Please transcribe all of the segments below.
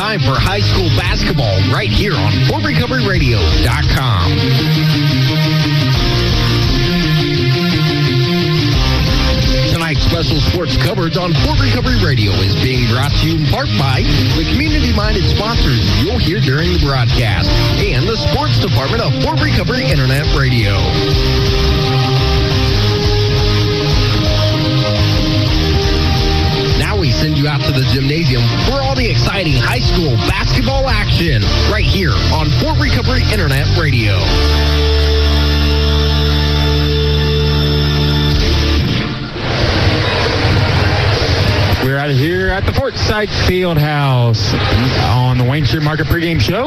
time for high school basketball right here on FortRecoveryRadio.com. Tonight's special sports coverage on Fort Recovery Radio is being brought to you in part by the community-minded sponsors you'll hear during the broadcast and the sports department of Fort Recovery Internet Radio. We send you out to the gymnasium for all the exciting high school basketball action right here on Fort Recovery Internet Radio. We're out of here at the Fortside Fieldhouse on the Wayne Street Market pregame show.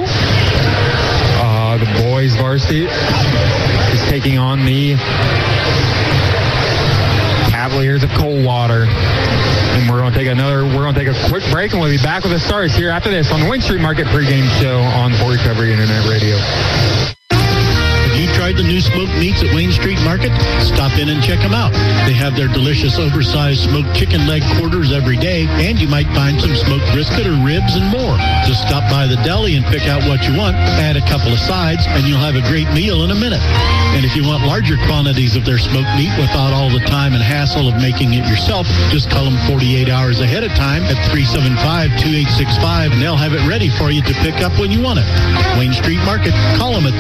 The boys varsity is taking on the Cavaliers of Coldwater. And we're going to take a quick break, and we'll be back with the stars here after this on the Wayne Street Market pregame show on Fort Recovery Internet Radio. Have you tried the new smoked meats at Wayne Street Market? Stop in and check them out. They have their delicious oversized smoked chicken leg quarters every day, and you might find some smoked brisket or ribs and more. Just stop by the deli and pick out what you want, add a couple of sides, and you'll have a great meal in a minute. And if you want larger quantities of their smoked meat without all the time and hassle of making it yourself, just call them 48 hours ahead of time at 375-2865, and they'll have it ready for you to pick up when you want it. Wayne Street Market, call them at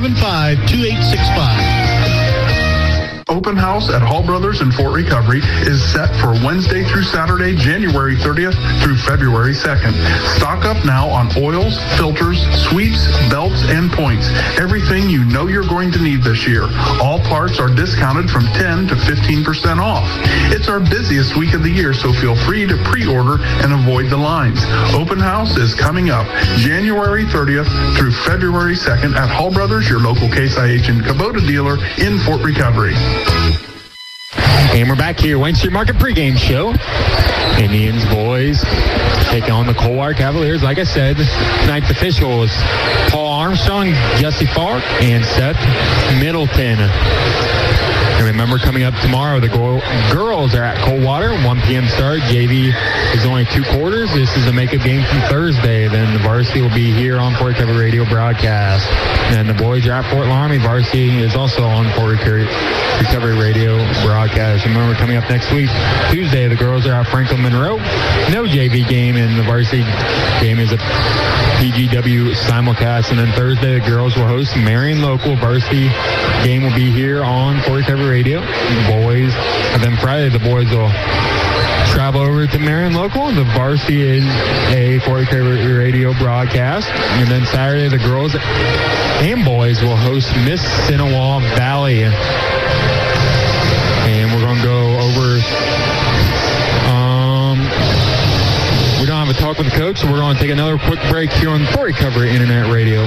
375-2865. Open house at Hall Brothers in Fort Recovery is set for Wednesday through Saturday, January 30th through February 2nd. Stock up now on oils, filters, sweeps, belts, and points. Everything you know you're going to need this year. All parts are discounted from 10 to 15% off. It's our busiest week of the year, so feel free to pre-order and avoid the lines. Open house is coming up January 30th through February 2nd at Hall Brothers, your local Case IH and Kubota dealer in Fort Recovery. And we're back here, Wayne Street Market pregame show. Indians boys taking on the Coldwater Cavaliers. Like I said, tonight's officials Paul Armstrong, Jesse Falk, and Seth Middleton. And remember, coming up tomorrow, the girls are at Coldwater, 1 p.m. start. JV is only 2 quarters. This is a makeup game from Thursday. Then the varsity will be here on Fort Recovery Radio broadcast. And the boys are at Fort Laramie. Varsity is also on Fort Recovery Radio broadcast. Remember, coming up next week, Tuesday, the girls are at Franklin Monroe. No JV game, and the varsity game is a PGW simulcast. And then Thursday, the girls will host Marion Local. Varsity game will be here on Fort Recovery Radio. The boys, and then Friday, the boys will travel over to Marion Local. The varsity is a Fort Recovery Radio broadcast. And then Saturday, the girls and boys will host Miss-Sinnewah Valley. And we're going to go over, we don't have a talk with the coach, so we're going to take another quick break here on Fort Recovery Internet Radio.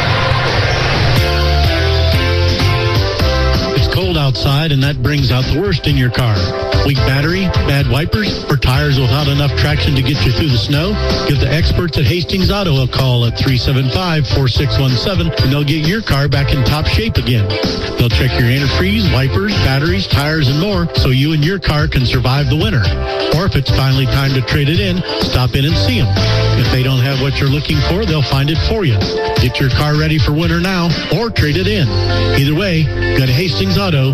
It's cold outside, and that brings out the worst in your car. Weak battery, bad wipers, or tires without enough traction to get you through the snow? Give the experts at Hastings Auto a call at 375-4617, and they'll get your car back in top shape again. They'll check your antifreeze, wipers, batteries, tires, and more, so you and your car can survive the winter. Or if it's finally time to trade it in, stop in and see them. If they don't have what you're looking for, they'll find it for you. Get your car ready for winter now, or trade it in. Either way, go to Hastings Auto,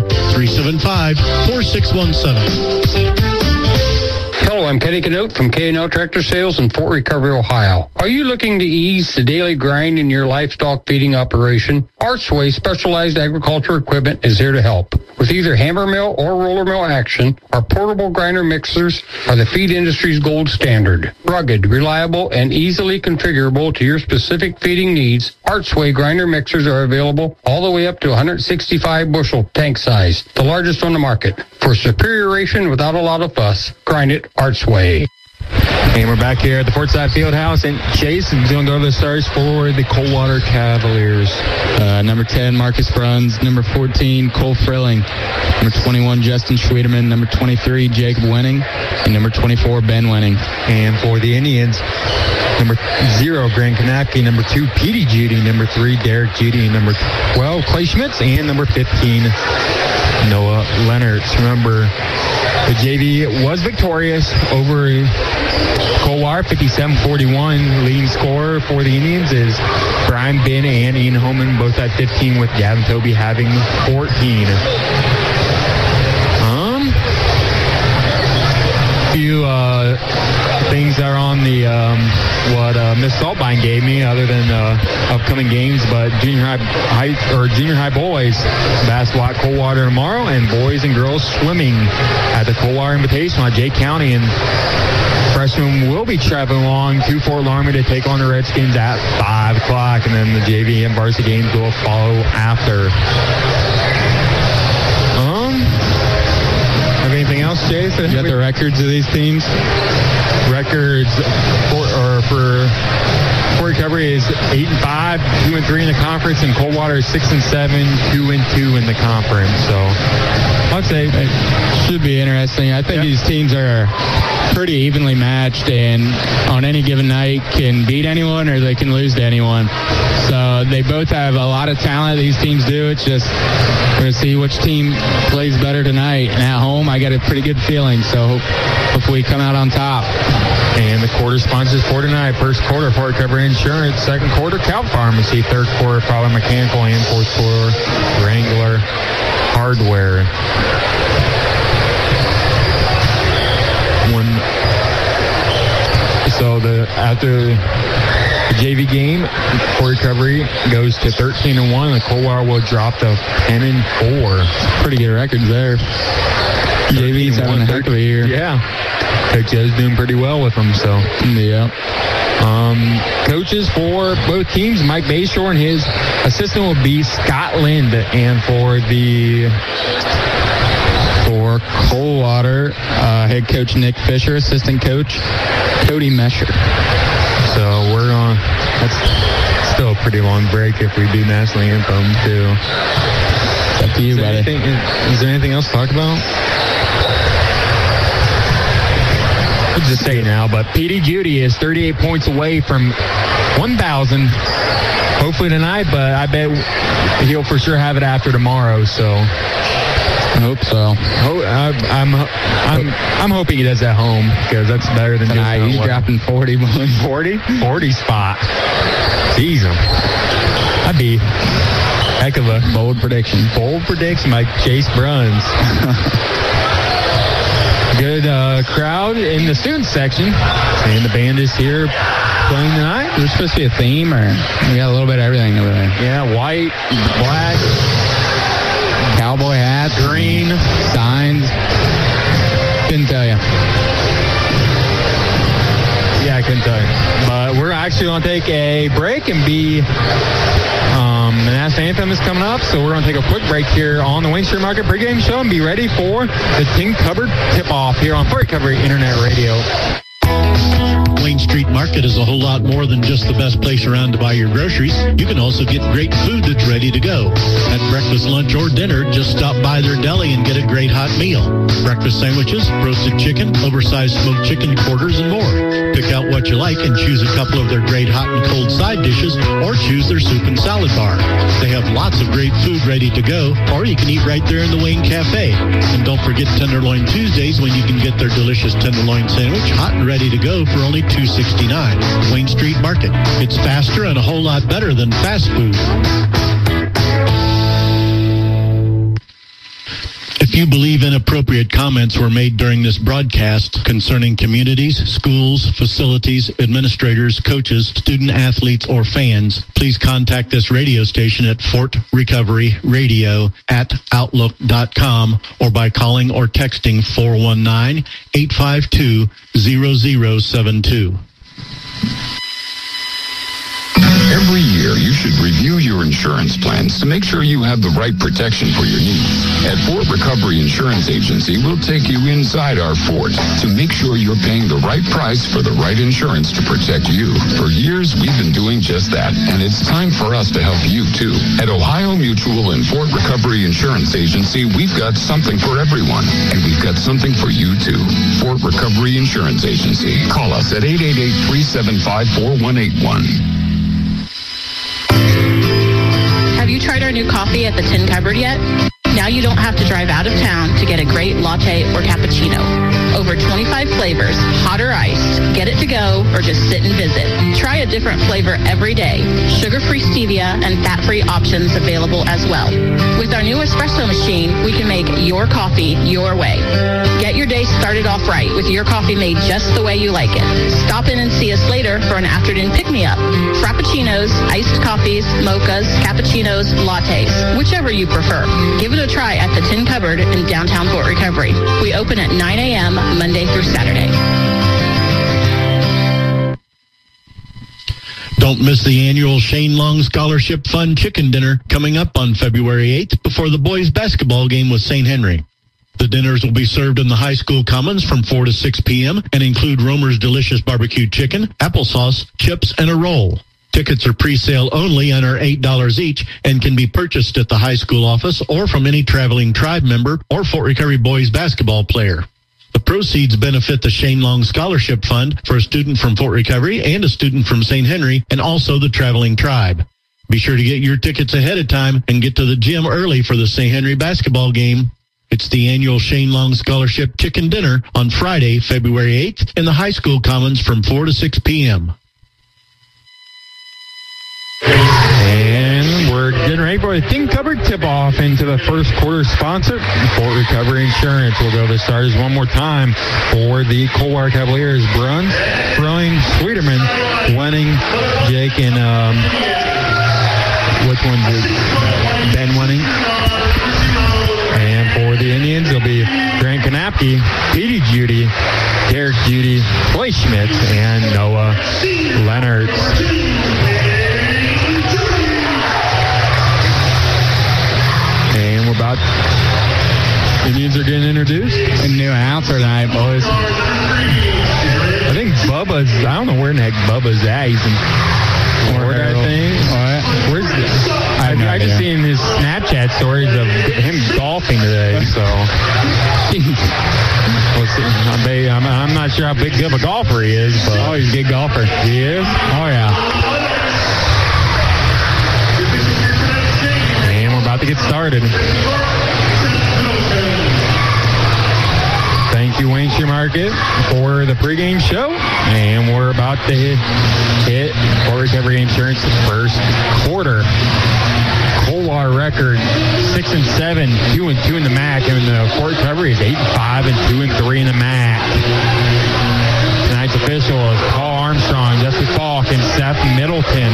375-4617. Hello, I'm Kenny Canote from K&L Tractor Sales in Fort Recovery, Ohio. Are you looking to ease the daily grind in your livestock feeding operation? Archway Specialized Agriculture Equipment is here to help. With either hammer mill or roller mill action, our portable grinder mixers are the feed industry's gold standard. Rugged, reliable, and easily configurable to your specific feeding needs, Archway grinder mixers are available all the way up to 165 bushel tank size, the largest on the market. For superior ration without a lot of fuss, grind it Archway. And we're back here at the Fortside Fieldhouse, and Chase is going to go to the stars for the Coldwater Cavaliers. Number 10, Marcus Bruns. Number 14, Cole Frilling. Number 21, Justin Schwederman. Number 23, Jacob Wenning. And number 24, Ben Wenning. And for the Indians, number 0, Grant Kanapke. Number 2, Petey Judy. Number 3, Derek Judy. Number 12, Clay Schmitz. And number 15, Noah Leonard. Remember, the JV was victorious over Coldwater Coldwater, 57-41. Leading scorer for the Indians is Brian Ben and Ian Holman, both at 15, with Gavin Toby having 14. Few things that are on the what Miss Saltbine gave me, other than upcoming games, but junior high boys basketball at Coldwater tomorrow, and boys and girls swimming at the Coldwater Invitational at Jay County, and freshmen will be traveling along to Fort Laramie to take on the Redskins at 5 o'clock, and then the JV and varsity games will follow after. Have anything else, Jason? You got the records of these teams? Records for Fort Recovery is 8-5, 2-3 in the conference, and Coldwater is 6-7, 2-2 in the conference. So I'd say it should be interesting. I think these teams are pretty evenly matched, and on any given night can beat anyone or they can lose to anyone. So they both have a lot of talent. These teams do. It's just we're going to see which team plays better tonight. And at home, I got a pretty good feeling. So hopefully we come out on top. And the quarter sponsors for tonight. First quarter, Fort Recovery Insurance. Second quarter, Cal Pharmacy. Third quarter, Prowler Mechanical. And fourth quarter, Wrangler Hardware. So after the JV game, Fort Recovery goes to 13-1, and the Coldwater will drop to 10-4. Pretty good records there. JV's having a heck of a year. Yeah. Coach Joe's doing pretty well with them, so. Yeah. Coaches for both teams, Mike Bayshore and his assistant will be Scott Lind, and for Coldwater, head coach Nick Fisher, assistant coach Cody Mesher. So that's still a pretty long break if we do national anthem too. It's up to you, buddy. Is there anything else to talk about? I'll just say now, but PD Judy is 38 points away from 1,000. Hopefully tonight, but I bet he'll for sure have it after tomorrow. So I hope so. I'm hoping he does at home, because that's better than tonight. He's dropping 40. 40 spot. Jeez, that'd be heck of a bold prediction. Bold prediction by Chase Bruns. Good crowd in the student section, and the band is here playing tonight. There's supposed to be a theme, or we got a little bit of everything over there. Yeah, white, black, cowboy hats, green, signs. Couldn't tell you. Yeah, I couldn't tell you. But we're actually going to take a break and the national anthem is coming up, so we're going to take a quick break here on the Wayne Street Market pregame show and be ready for the Tin Cupboard tip-off here on Fort Recovery Internet Radio. Wayne Street Market is a whole lot more than just the best place around to buy your groceries. You can also get great food that's ready to go. At breakfast, lunch, or dinner, just stop by their deli and get a great hot meal. Breakfast sandwiches, roasted chicken, oversized smoked chicken quarters, and more. Pick out what you like and choose a couple of their great hot and cold side dishes, or choose their soup and salad bar. They have lots of great food ready to go, or you can eat right there in the Wayne Cafe. And don't forget Tenderloin Tuesdays, when you can get their delicious tenderloin sandwich hot and ready to go for only $2.69. Wayne Street Market. It's faster and a whole lot better than fast food. If you believe inappropriate comments were made during this broadcast concerning communities, schools, facilities, administrators, coaches, student athletes, or fans, please contact this radio station at Fort Recovery Radio at Outlook.com or by calling or texting 419-852-0072. Every year, you should review your insurance plans to make sure you have the right protection for your needs. At Fort Recovery Insurance Agency, we'll take you inside our fort to make sure you're paying the right price for the right insurance to protect you. For years, we've been doing just that, and it's time for us to help you, too. At Ohio Mutual and Fort Recovery Insurance Agency, we've got something for everyone, and we've got something for you, too. Fort Recovery Insurance Agency. Call us at 888-375-4181. Have you tried our new coffee at the Tin Cupboard yet? Now you don't have to drive out of town to get a great latte or cappuccino. Over 25 flavors, hot or iced. Get it to go or just sit and visit. Try a different flavor every day. Sugar-free stevia and fat-free options available as well. With our new espresso machine, we can make your coffee your way. Get your day started off right with your coffee made just the way you like it. Stop in and see us later for an afternoon pick-me-up. Frappuccinos, iced coffees, mochas, cappuccinos, lattes, whichever you prefer. Give it a try at the Tin Cupboard in downtown Fort Recovery. We open at 9 a.m. Monday through Saturday. Don't miss the annual Shane Long Scholarship Fund Chicken Dinner coming up on February 8th before the boys' basketball game with St. Henry. The dinners will be served in the high school commons from 4 to 6 p.m. and include Romer's delicious barbecue chicken, applesauce, chips, and a roll. Tickets are pre-sale only and are $8 each and can be purchased at the high school office or from any traveling tribe member or Fort Recovery boys basketball player. The proceeds benefit the Shane Long Scholarship Fund for a student from Fort Recovery and a student from St. Henry and also the traveling tribe. Be sure to get your tickets ahead of time and get to the gym early for the St. Henry basketball game. It's the annual Shane Long Scholarship Chicken Dinner on Friday, February 8th in the high school commons from 4 to 6 p.m. And we're getting ready for the Tin Cupboard tip-off into the first quarter sponsor. Fort Recovery Insurance will go to the starters one more time for the Coldwater Cavaliers. Bruns throwing Sweeterman, winning Jake and, which one's it? Ben winning. And for the Indians, it'll be Grant Kanapke, Petey Judy, Derek Judy, Clay Schmitz, and Noah Leonards. Indians are getting introduced. A new announcer tonight, boys. I think Bubba's, I don't know where the heck Bubba's at. He's in Florida, I think. Where's this? I just seen his Snapchat stories of him golfing today, so. I'm not sure how big of a golfer he is, but. Oh, he's a good golfer. He is? Oh, yeah. And we're about to get started. Thank you, Wayne Street Market, for the pregame show. And we're about to hit Fort Recovery Insurance first quarter. Coldwater record 6-7, 2-2 in the MAC, and the Fort Recovery is 8-5 and 2-3 in the MAC. Tonight's official is Paul Armstrong, Jesse Falk, and Seth Middleton.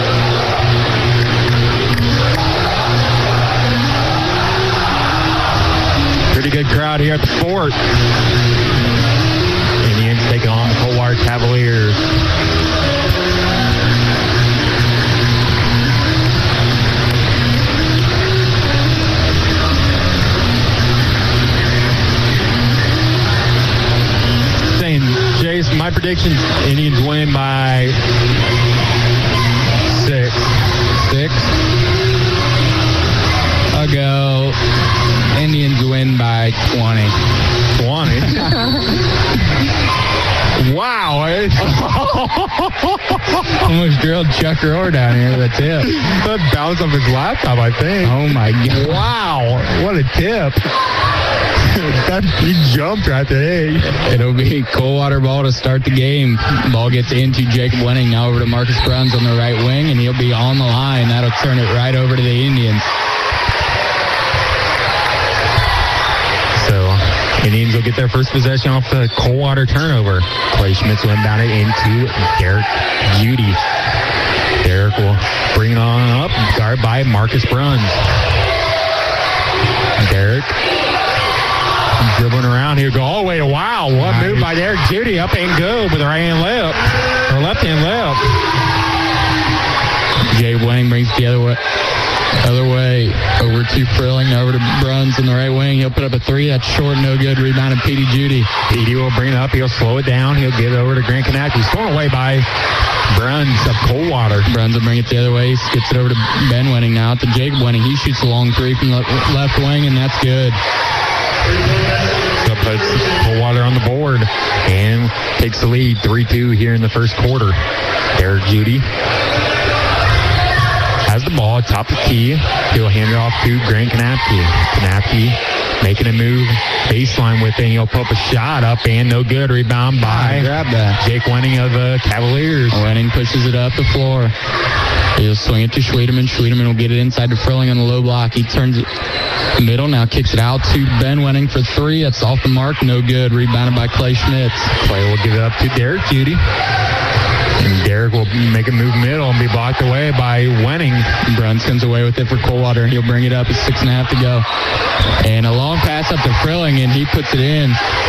Pretty good crowd here at the Fort. Indians taking on the Coldwater Cavaliers. Saying, Jace, my prediction, Indians win by 6. I'll go Indians win by 20. 20? Wow. Almost drilled Chuck Rohr down here with a tip. That bounced off his laptop, I think. Oh, my God. Wow. What a tip. He jumped right there. It'll be Coldwater ball to start the game. Ball gets into Jacob Wenning, now over to Marcus Bruns on the right wing, and he'll be on the line. That'll turn it right over to the Indians. Indians will get their first possession off the Coldwater turnover. Clay Schmitz will inbound it into Derek Judy. Derek will bring it on up, guard by Marcus Bruns. Derek dribbling around here, go all the way to wow. What move by Derek Judy, up and go with the right hand left, or left hand left. Jay Wenning brings it the other way, over to Frilling, over to Bruns in the right wing. He'll put up a three. That's short, no good. Rebounded Petey Judy. Petey will bring it up. He'll slow it down. He'll get it over to Grant Kanapke. He's thrown away by Bruns of Coldwater. Bruns will bring it the other way. He skips it over to Ben Wenning now to Jacob Wenning. He shoots a long three from the left wing, and that's good. So puts Coldwater on the board and takes the lead 3-2 here in the first quarter. Derek Judy has the ball at top of the key. He'll hand it off to Grant Kanapke. Kanapke making a move baseline with it. He'll put up a shot up and no good. Rebound by grab that. Jake Wenning of the Cavaliers. Wenning pushes it up the floor. He'll swing it to Schwederman. Schwederman will get it inside to Frilling on the low block. He turns it middle, now kicks it out to Ben Wenning for three. That's off the mark, no good. Rebounded by Clay Schmitz. Clay will give it up to Derek Judy. And Derek will make a move middle and be blocked away by Wenning. Bruns comes away with it for Coldwater. He'll bring it up with 6.5 to go. And a long pass up to Frilling, and he puts it in.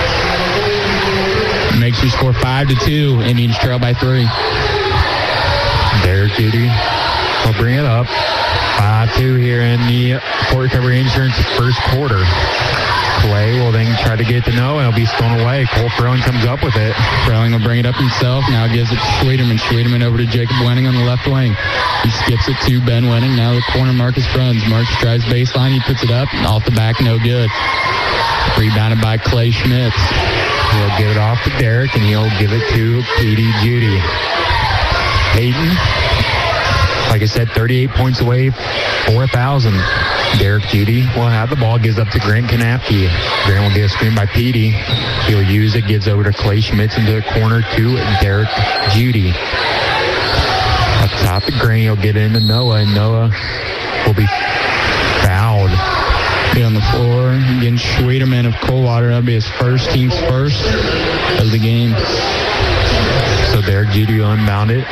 Makes you score 5-2. Indians trail by 3. Derek Judy will bring it up. 5-2 here in the Fort Recovery Insurance first quarter. Clay will then try to get to Noah, and it'll be stolen away. Cole Frilling comes up with it. Frilling will bring it up himself. Now gives it to Schwederman. Schwederman over to Jacob Wenning on the left wing. He skips it to Ben Wenning. Now the corner, Marcus Bruns. Marcus drives baseline. He puts it up. Off the back, no good. Rebounded by Clay Schmitz. He'll give it off to Derek, and he'll give it to Petey Judy. Hayden, like I said, 38 points away, 4,000. Derek Judy will have the ball, gives up to Grant Kanapke. Grant will get a screen by Petey. He'll use it, gives over to Clay Schmitz into the corner to Derek Judy. Up top to Grant, he'll get into Noah, and Noah will be fouled. Be on the floor against Schwederman of Coldwater. That'll be his first, team's first of the game. So Derek Judy will inbound it.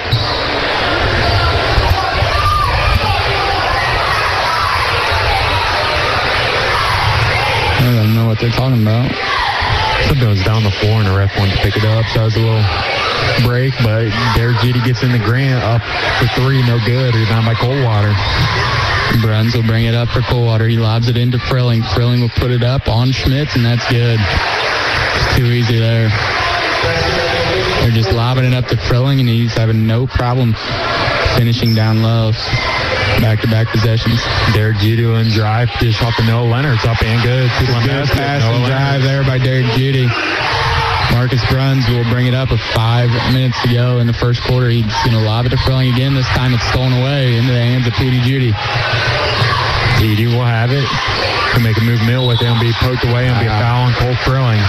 I don't know what they're talking about. Something was down the floor and the ref wanted to pick it up, so that was a little break, but Derek Judy gets in the Grant up for three, no good. Rebound by Coldwater. Bruns will bring it up for Coldwater. He lobs it into Frilling. Frilling will put it up on Schmitz, and that's good. It's too easy there. They're just lobbing it up to Frilling, and he's having no problem finishing down low. Back-to-back possessions. Derek Judy and drive, dish off to Noah Leonard. It's up and good. Good pass and drive there by Derek Judy. Marcus Bruns will bring it up with 5 minutes to go in the first quarter. He's going to lob it to Frilling again. This time it's stolen away into the hands of Petey Judy. Petey will have it. He'll make a move middle with it and be poked away and be a foul on Cole Frilling.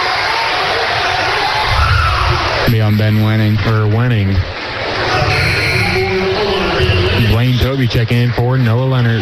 Be on Ben Wenning. For Wenning. Blaine Toby checking in for Noah Leonard.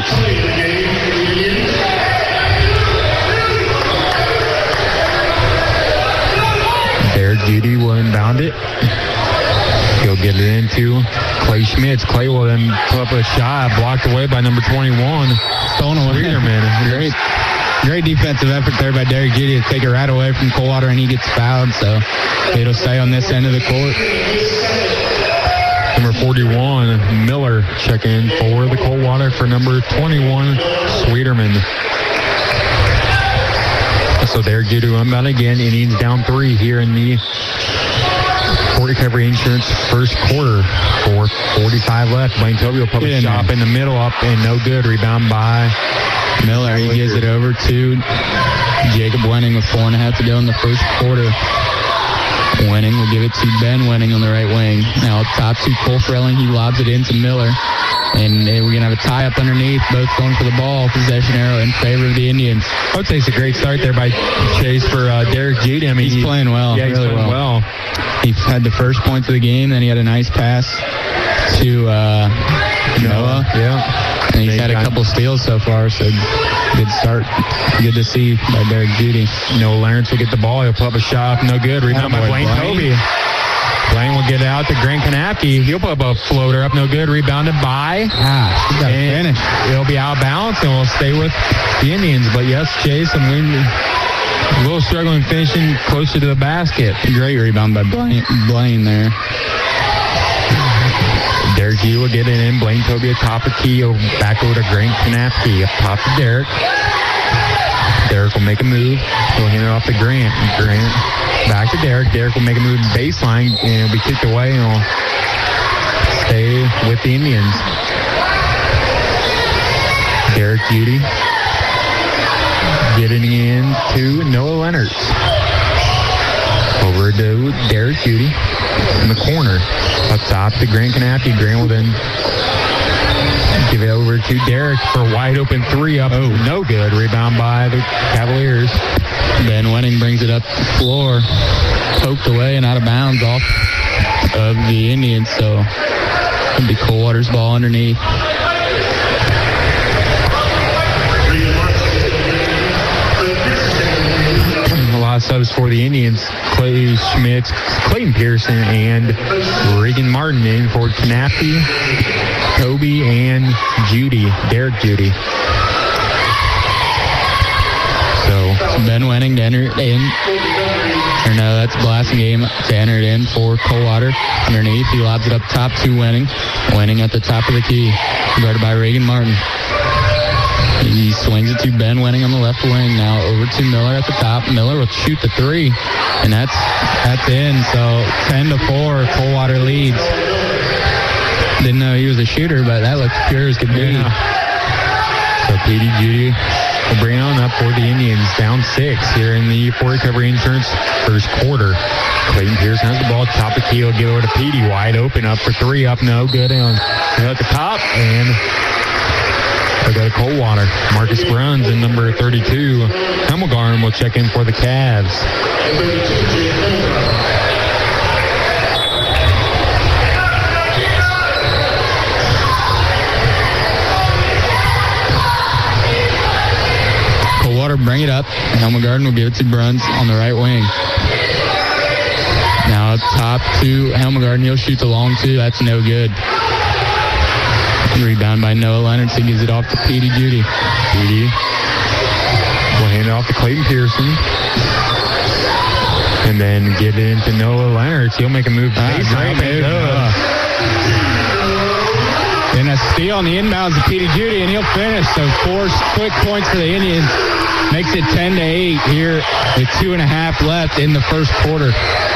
Derek Judy will inbound it. He'll get it into Clay Schmitz. Clay will then put up a shot, blocked away by number 21. Stolen away. Great defensive effort there by Derek Judy to take it right away from Coldwater, and he gets fouled, so it'll stay on this end of the court. Number 41, Miller, checking in for the Coldwater for number 21, Schwederman. So Derek Judy unbound again. Indians down 3 here in the Fort Recovery Insurance first quarter. 4:45 left. Blaine Toby will put a shot in the middle, up and no good. Rebound by Miller. He gives it over to Jacob Wenning with 4.5 to go in the first quarter. Wenning will give it to Ben Wenning on the right wing. Now up top to Cole Frilling. He lobs it into Miller. And we're going to have a tie up underneath. Both going for the ball. Possession arrow in favor of the Indians. I would say it's a great start there by Chase for Derek Judy. I mean, he's playing well. Yeah, he's really playing well. He had the first points of the game. Then he had a nice pass to Noah. Yeah. And he's had a couple steals so far, so good start. Good to see by Derek Judy. Noah Lawrence will get the ball. He'll put up a shot. No good. Rebound by Blaine Toby. Blaine will get it out to Grant Kanapke. He'll put up a floater up. No good. Rebounded by. He got to finish. It'll be out of bounds, and we'll stay with the Indians. But yes, Chase, a little struggling finishing closer to the basket. Great rebound by Blaine there. Derek G will get it in. Blaine Toby at top of key. Back over to Grant Kanapke. Up top to Derek. Derek will make a move. He'll hand it off to Grant. Grant back to Derek. Derek will make a move baseline, and it'll be kicked away, and will stay with the Indians. Derek Judy getting in to Noah Leonard. Over to Derek Judy in the corner. Up top to Grant Kanapke. Grant will then Give it over to Derek for wide open three up. Oh, no good. Rebound by the Cavaliers. Ben Wenning brings it up the floor. Poked away and out of bounds off of the Indians. So it'll be Coldwater's ball underneath. A lot of subs for the Indians. Clay Schmitz, Clayton Pearson, and Regan Martin in for Knappe, Toby, and Judy. Derek Judy. So Ben Wenning to enter it in. Or no, that's Blasingame to enter it in for Coldwater. Underneath, he lobs it up top to Wenning. Wenning at the top of the key. Guarded by Regan Martin. He swings it to Ben Wenning on the left wing. Now over to Miller at the top. Miller will shoot the three. And that's in. So 10-4, Coldwater leads. Didn't know he was a shooter, but that looks pure as could be. Yeah. So P.D. Judy will bring it on up for the Indians. Down 6 here in the Fort Recovery Insurance first quarter. Clayton Pearson has the ball. Top of the key. He'll give it over to P.D. Wide open up for three. Up no good. At the top. And they go to Coldwater. Marcus Bruns in number 32. Hemmelgarn will check in for the Cavs. Coldwater bring it up. Hemmelgarn will give it to Bruns on the right wing. Now up top to Hemmelgarn. He'll shoot the long two. That's no good. Rebound by Noah Leonard. He gives it off to P.D. Judy. P.D. will hand it off to Clayton Pearson. And then get it into Noah Leonard. He'll make a move. Great move. Then a steal on the inbounds to P.D. Judy, and he'll finish. So 4 quick points for the Indians. Makes it 10-8 here with 2.5 left in the first quarter.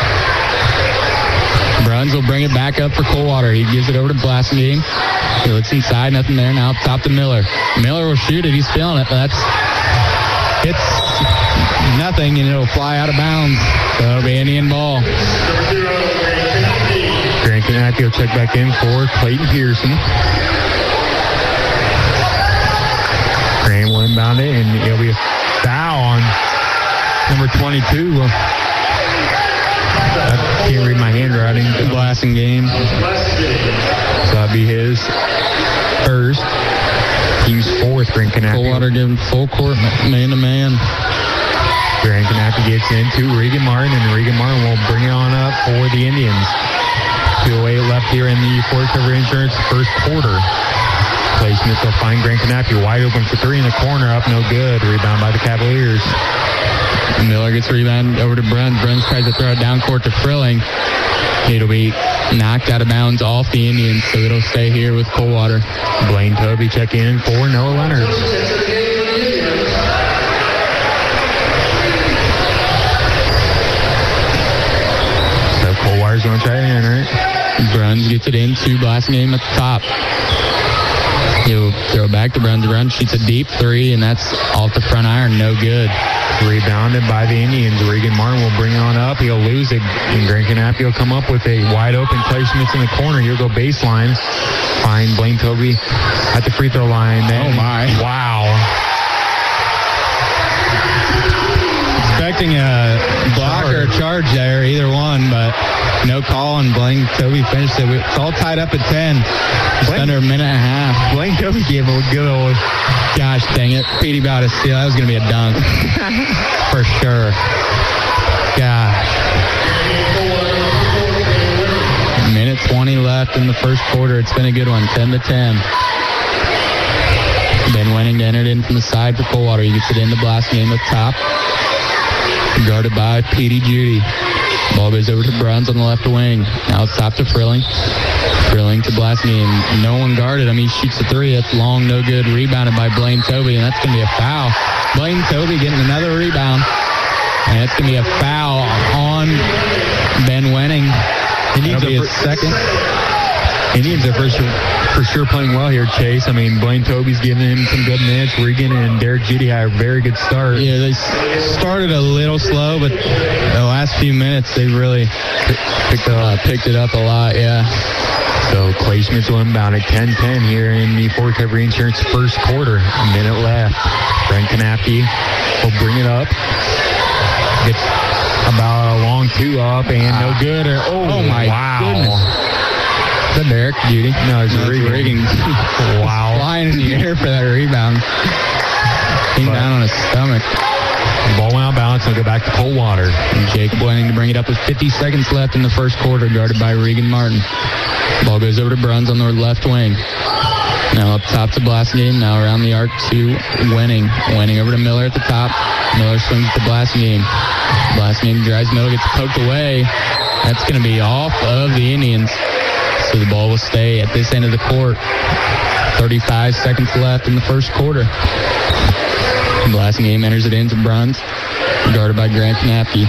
Bruns will bring it back up for Coldwater. He gives it over to Blasingame. He looks inside, nothing there. Now up top to Miller. Miller will shoot it. He's feeling it, but it's nothing, and it'll fly out of bounds. So it'll be Indian ball. Grant Knappe will check back in for Clayton Pearson. Grant will inbound it, and it'll be a foul on number 22. I can't read my handwriting. Blasingame. So that'll be his first. Team's fourth. Grant Knappe. Coldwater giving full court man-to-man. Grant Knappe gets into Regan Martin, and Regan Martin will bring it on up for the Indians. 2:08 left here in the Fort Recovery Insurance first quarter. Clay Smith will find Grant Knappe wide open for three in the corner. Up no good. Rebound by the Cavaliers. Miller gets rebound over to Bruns. Bruns tries to throw it down court to Frilling. It'll be knocked out of bounds off the Indians, so it'll stay here with Coldwater. Blaine Toby checking in for Noah Leonard. So Coldwater's going to try to enter it. Bruns gets it into Blasingame at the top. He'll throw it back to Bruns. Bruns shoots a deep three, and that's off the front iron. No good. Rebounded by the Indians. Regan Martin will bring it on up. He'll lose it. And Grant Knappe will come up with a wide open Clay Schmitz in the corner. He'll go baseline. Find Blaine Toby at the free throw line. Then, oh, my. Wow. Expecting a block or a charge there, either one, but no call, and Blaine Toby finished it. It's all tied up at 10. Just under a minute and a half. Blaine Toby gave a good old... Gosh dang it. Petey about a steal. That was going to be a dunk. For sure. Gosh. Minute 20 left in the first quarter. It's been a good one. 10-10. Ben Wenning to enter it in from the side for Coldwater. He gets it into Blasingame up top. Guarded by P.D. Judy. Ball goes over to Bruns on the left wing. Now it's top to Frilling. Frilling to Blasingame. No one guarded him. He shoots a three. That's long, no good. Rebounded by Blaine Toby, and that's going to be a foul. Blaine Toby getting another rebound. And it's going to be a foul on Ben Wenning. He needs a second. Indians are for sure playing well here, Chase. I mean, Blaine Tobey's giving him some good minutes. Regan and Derek Judy had a very good start. Yeah, they started a little slow, but the last few minutes they really picked it up a lot, yeah. So Clay Schmitz will inbound at 10-10 here in the Fort Recovery Insurance first quarter. A minute left. Brent Knappe will bring it up. Gets about a long two up and no good. Oh my goodness. Is that Derek Judy? No, it's Regan. Wow. Flying in the air for that rebound. Came down on his stomach. Ball went out of balance. He'll go back to Coldwater. And Jacob Wenning to bring it up with 50 seconds left in the first quarter, guarded by Regan Martin. Ball goes over to Bruns on the left wing. Now up top to Blasingame. Now around the arc to Wenning. Wenning over to Miller at the top. Miller swings to Blasingame. Blasingame drives middle, gets poked away. That's going to be off of the Indians. So the ball will stay at this end of the court. 35 seconds left in the first quarter. Blasingame enters it into Bruns, guarded by Grant Knappe.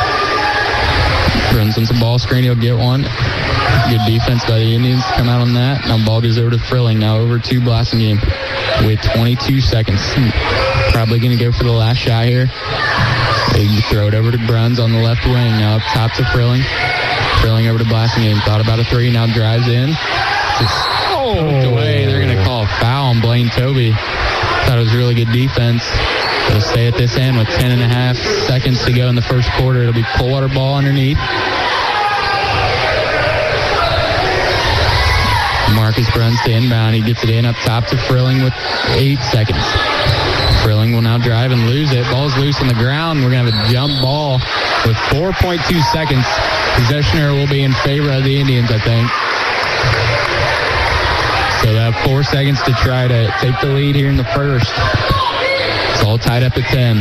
Bruns wins the ball screen. He'll get one. Good defense by the Indians. Come out on that. Now ball goes over to Frilling. Now over to Blasingame with 22 seconds. Probably going to go for the last shot here. They throw it over to Bruns on the left wing. Now up top to Frilling. Frilling over to Blasingame. Thought about a three. Now drives in. Just poked away. They're going to call a foul on Blaine Tobey. Thought it was really good defense. It'll stay at this end with 10.5 seconds to go in the first quarter. It'll be Coldwater ball underneath. Marcus Bruns to inbound. He gets it in up top to Frilling with 8 seconds. Frilling will now drive and lose it. Ball's loose on the ground. We're going to have a jump ball with 4.2 seconds. Possession error will be in favor of the Indians, I think. So they have 4 seconds to try to take the lead here in the first. It's all tied up at 10.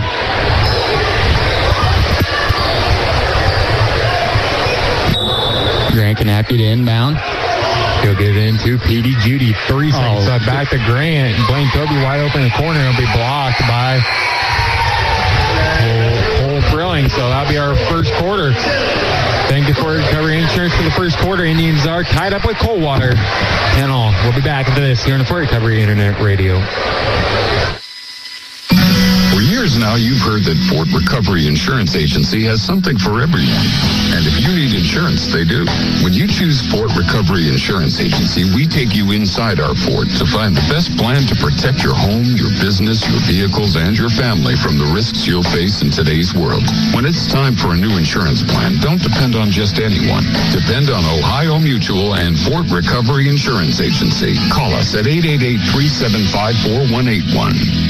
Grant Knappe to inbound. He'll get it into Petey Judy. 3 seconds left. Back to Grant. Blaine Tobey wide open in the corner. It'll be blocked by Cole Frilling. So that'll be our first quarter. Thank you for Recovery Insurance for the first quarter. Indians are tied up with Coldwater. 10-all. We'll be back into this here on the Fort Recovery Internet Radio. For years now, you've heard that Fort Recovery Insurance Agency has something for everyone. And if you need insurance, they do. When you choose Fort Recovery Insurance Agency, we take you inside our fort to find the best plan to protect your home, your business, your vehicles, and your family from the risks you'll face in today's world. When it's time for a new insurance plan, don't depend on just anyone. Depend on Ohio Mutual and Fort Recovery Insurance Agency. Call us at 888-375-4181.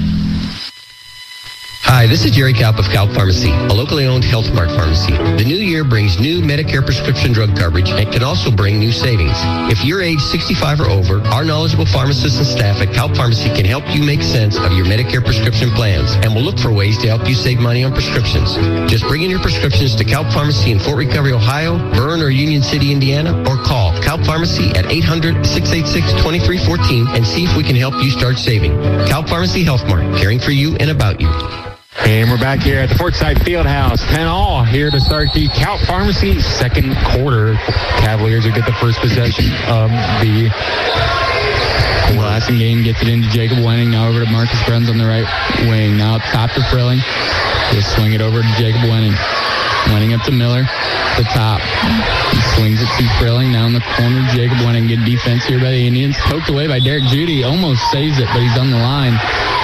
Hi, this is Jerry Kaup of Kaup Pharmacy, a locally owned Health Mart pharmacy. The new year brings new Medicare prescription drug coverage and can also bring new savings. If you're age 65 or over, our knowledgeable pharmacists and staff at Kaup Pharmacy can help you make sense of your Medicare prescription plans and will look for ways to help you save money on prescriptions. Just bring in your prescriptions to Kaup Pharmacy in Fort Recovery, Ohio, Bern, or Union City, Indiana, or call Kaup Pharmacy at 800-686-2314 and see if we can help you start saving. Kaup Pharmacy Health Mart, caring for you and about you. And we're back here at the Fortside Fieldhouse. 10-all here to start the Kaup Pharmacy second quarter. Cavaliers will get the first possession of the Blasingame gets it into Jacob Wenning. Now over to Marcus Bruns on the right wing. Now up top to Frilling. Just swing it over to Jacob Wenning. Wenning up to Miller. The top. He swings it to Frilling. Now in the corner, Jacob Wenning. Good defense here by the Indians. Poked away by Derek Judy. Almost saves it, but he's on the line.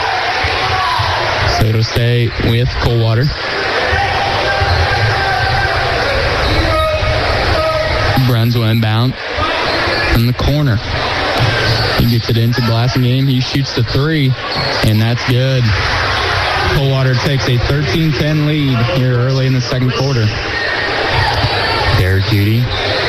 So it'll stay with Coldwater. Bruns will inbound from the corner. He gets it into Blasingame. He shoots the three, and that's good. Coldwater takes a 13-10 lead here early in the second quarter. Derek Judy.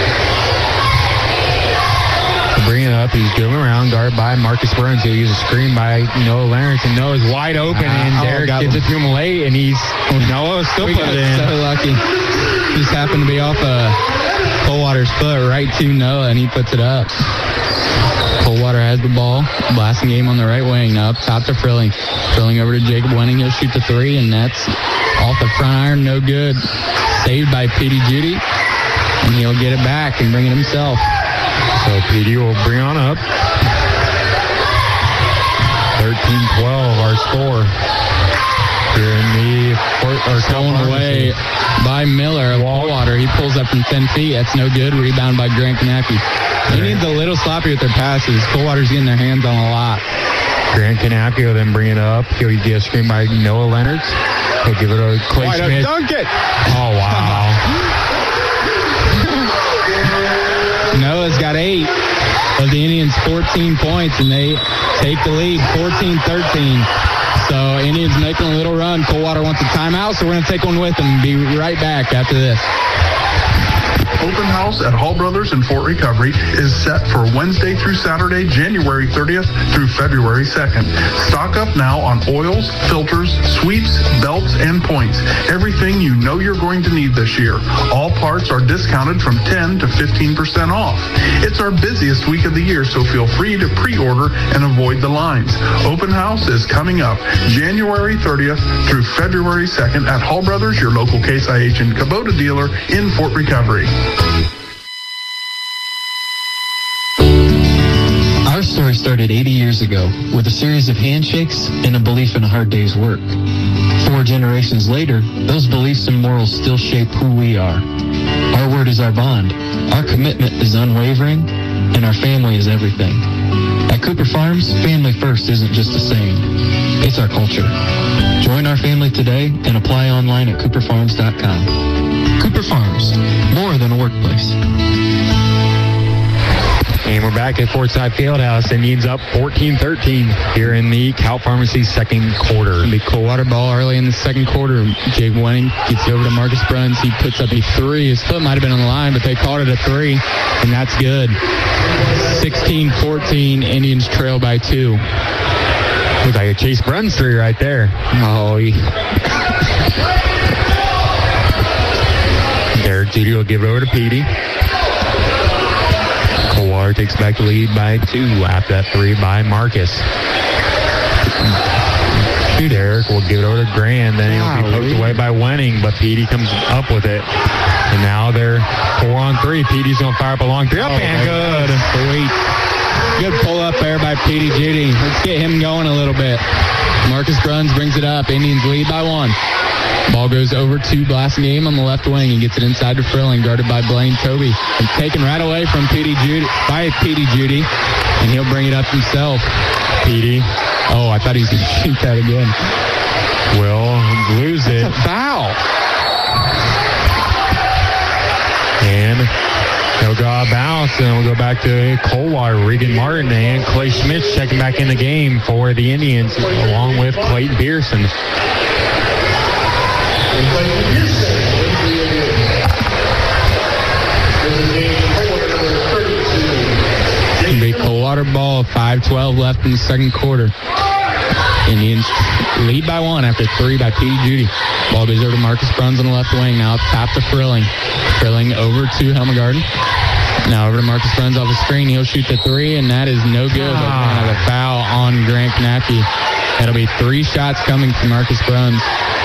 Bring it up. He's driven around, guarded by Marcus Bruns. He'll use a screen by Noah Lawrence, and Noah's wide open, and Derek gets it to him late, and Noah still put it in. So lucky. Just happened to be off Coldwater's foot right to Noah, and he puts it up. Coldwater has the ball. Blasingame on the right wing. Now up top to Frilling. Frilling over to Jacob Wenning. He'll shoot the three, and that's off the front iron. No good. Saved by Petey Judy, and he'll get it back and bring it himself. So PD will bring on up. 13-12 our score. Here in the stolen away by Miller of Coldwater. He pulls up from 10 feet. That's no good. Rebound by Grant Kanapke. He needs a little sloppy with their passes. Coldwater's getting their hands on a lot. Grant Kanapke will then bring it up. He'll get a screen by Noah Leonards. He'll give it to Clay Schmidt. Dunk it! Oh, wow. Noah's got 8 of the Indians' 14 points, and they take the lead 14-13. So Indians making a little run. Coldwater wants a timeout, so we're going to take one with them and be right back after this. Open house at Hall Brothers in Fort Recovery is set for Wednesday through Saturday, January 30th through February 2nd. Stock up now on oils, filters, sweeps, belts, and points. Everything you know you're going to need this year. All parts are discounted from 10 to 15% off. It's our busiest week of the year, so feel free to pre-order and avoid the lines. Open house is coming up January 30th through February 2nd at Hall Brothers, your local Case IH and Kubota dealer in Fort Recovery. Our story started 80 years ago with a series of handshakes and a belief in a hard day's work. 4 generations later, those beliefs and morals still shape who we are. Our word is our bond. Our commitment is unwavering, and our family is everything. At Cooper Farms, family first isn't just a saying. It's our culture. Join our family today and apply online at cooperfarms.com. Cooper Farms, more than a workplace. And we're back at Fortside Fieldhouse. Indians up 14-13 here in the Cal Pharmacy second quarter. The Coldwater ball early in the second quarter. Jake Wenning gets it over to Marcus Bruns. He puts up a 3. His foot might have been on the line, but they called it a 3, and that's good. 16-14, Indians trail by 2. Looks like a Chase Bruns 3 right there. Oh, Derek Judy will give it over to Petey. Coldwater takes back the lead by 2 after that 3 by Marcus. Derek will give it over to Grand. Then he'll be poked away by Wenning, but Petey comes up with it. And now they're 4-on-3. Petey's going to fire up a long 3. Up and good. Sweet. Good pull up there by Petey Judy. Let's get him going a little bit. Marcus Bruns brings it up. Indians lead by 1. Ball goes over to Blasingame on the left wing. He gets it inside to Frilling, guarded by Blaine Toby. And taken right away from Petey Judy, and he'll bring it up himself. Petey. Oh, I thought he was going to shoot that again. Will lose it. That's a foul. And he'll go out of bounds, and we'll go back to Coldwater. Regan Martin and Clay Schmidt checking back in the game for the Indians, along with Clayton Pearson. The Coldwater ball, 5:12 left in the second quarter. Indians lead by 1 after 3 by Petey Judy. Ball goes over to Marcus Bruns on the left wing. Now up top to Frilling. Frilling over to Helmegarden. Now over to Marcus Bruns off the screen. He'll shoot the 3, and that is no good. But we're going to have a foul on Grant Kanapke. That'll be 3 shots coming from Marcus Bruns.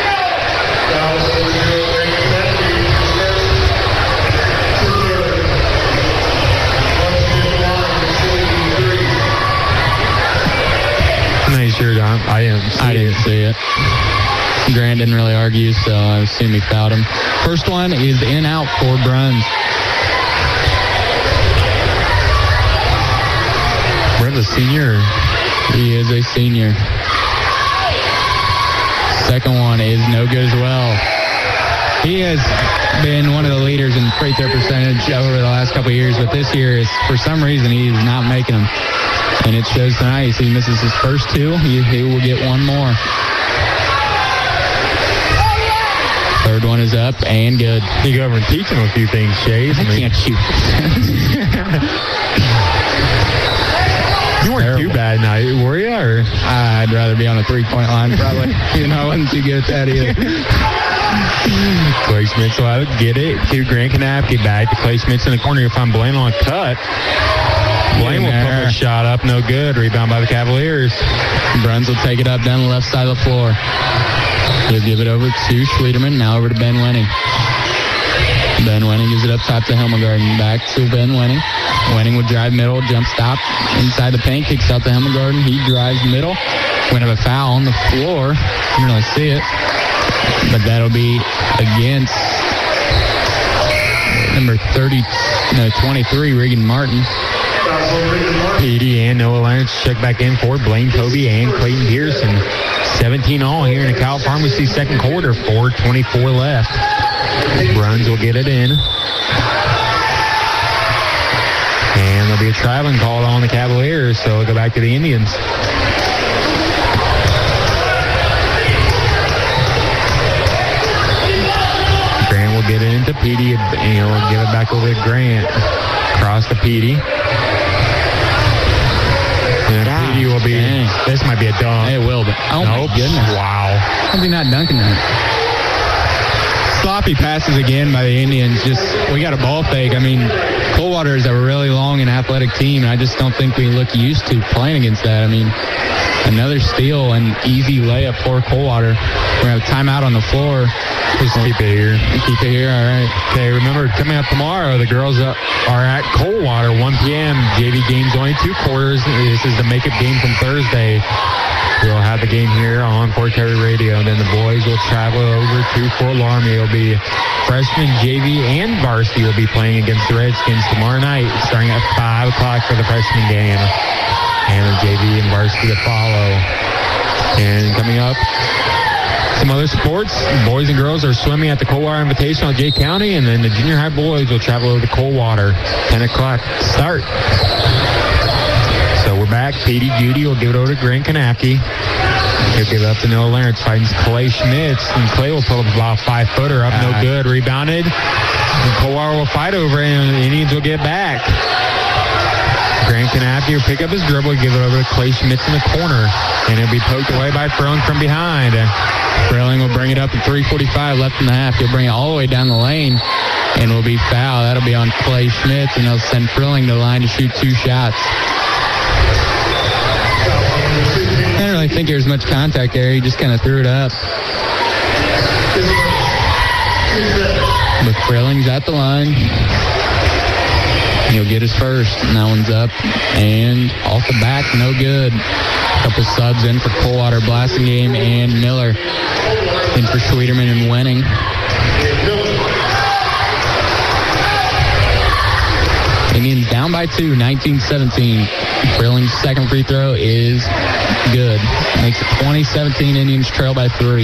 I didn't see it. Grant didn't really argue, so I assume he fouled him. First one is in out for Bruns. Bruns a senior. He is a senior. Second one is no good as well. He has been one of the leaders in free throw percentage over the last couple of years, but this year, for some reason, he's not making them. And it shows tonight. He misses his first 2. He will get 1 more. Third one is up and good. You go over and teach him a few things, Chase. I can't shoot. You weren't too bad tonight, were you? Or? I'd rather be on a 3-point line, probably. I wasn't too good at that either. Clay Schmitz will get it to Grant Kanapke. Back to Clay Schmitz in the corner. You'll find Blaine on a cut. Blaine will put a shot up, no good. Rebound by the Cavaliers. Bruns will take it up down the left side of the floor. He'll give it over to Schliederman, now over to Ben Wenning. Ben Wenning gives it up top to Helmelgarden. Back to Ben Wenning. Wenning would drive middle, jump stop inside the paint, kicks out to Helmelgarden. He drives middle. Going to have a foul on the floor. Didn't really see it. But that'll be against number 23, Regan Martin. Petey and Noah Lawrence check back in for Blaine Toby and Clayton Pearson. 17 all here in the Cal Pharmacy second quarter. 4:24 left. Bruns will get it in. And there'll be a traveling call on the Cavaliers, so it'll go back to the Indians. Grant will get it into Petey, and he'll give it back over to Grant. Cross to Petey. And Petey will be, this might be a dunk. It will be. Oh, nope. My goodness. Wow. How's he not dunking that? Sloppy passes again by the Indians. We got a ball fake. I mean, Coldwater is a really long and athletic team, and I just don't think we look used to playing against that. I mean, another steal and easy layup for Coldwater. We're going to have timeout on the floor. Just keep it here. Keep it here, all right. Okay, remember, coming up tomorrow, the girls are at Coldwater, 1 p.m. JV game's only 2 quarters. This is the makeup game from Thursday. We'll have the game here on Fort Terry Radio. And then the boys will travel over to Fort Laramie. It'll be freshman, JV, and varsity will be playing against the Redskins tomorrow night, starting at 5 o'clock for the freshman game. And the JV and varsity to follow. And coming up, some other sports. Boys and girls are swimming at the Coldwater Invitational at Jay County, and then the junior high boys will travel over to Coldwater. 10 o'clock start. So we're back. Petey Judy will give it over to Grant Kanapke. He'll give it up to Noah Lawrence. Finds Clay Schmitz, and Clay will pull up about a 5-footer up. No good. Rebounded. And Coldwater will fight over it, and the Indians will get back. Grant Kanapke will pick up his dribble, give it over to Clay Schmitz in the corner, and it'll be poked away by Froling from behind. Froling will bring it up at 3:45 left in the half. He'll bring it all the way down the lane, and will be fouled. That'll be on Clay Schmitz, and they'll send Froling to the line to shoot 2 shots. I don't really think there was much contact there. He just kind of threw it up. But Freling's at the line. He'll get his first, and that one's up. And off the back, no good. Couple subs in for Coldwater, Blassingame and Miller. In for Schwederman and Wenning. Indians down by 2, 19-17. Freling's second free throw is good. Makes it 20-17. Indians trail by 3.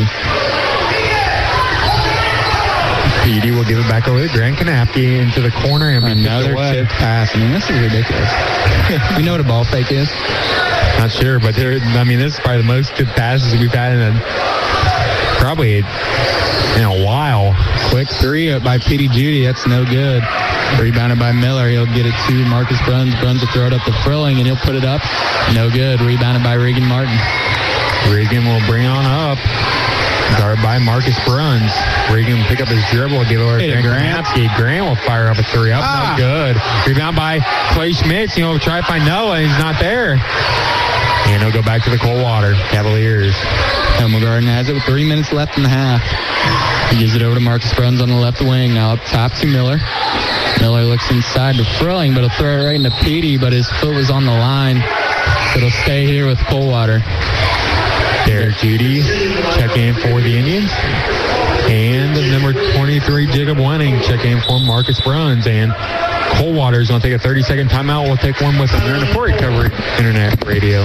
Petey will give it back over to Grant Kanapke into the corner. And another tip pass. I mean, this is ridiculous. You know what a ball fake is? Not sure, but this is probably the most tip passes we've had in probably in a while. Quick 3 by Petey Judy. That's no good. Rebounded by Miller. He'll get it to Marcus Bruns. Bruns will throw it up to Froling, and he'll put it up. No good. Rebounded by Regan Martin. Regan will bring on up. Guarded by Marcus Bruns. Regan will pick up his dribble and give it over to Grant. Grant will fire up a 3 up. No good. Rebound by Clay Schmitz. Try to find Noah. He's not there. And he'll go back to the Coldwater Cavaliers. Helmelgarden has it with 3 minutes left in the half. He gives it over to Marcus Bruns on the left wing. Now up top to Miller. Miller looks inside to Froling, but he'll throw it right into Petey, but his foot was on the line. So it'll stay here with Coldwater. Derek Judy check in for the Indians. And number 23, Jacob Wenning, check in for Marcus Bruns. And Coldwater's going to take a 30-second timeout. We'll take one with them here in the Fort Recovery Internet Radio.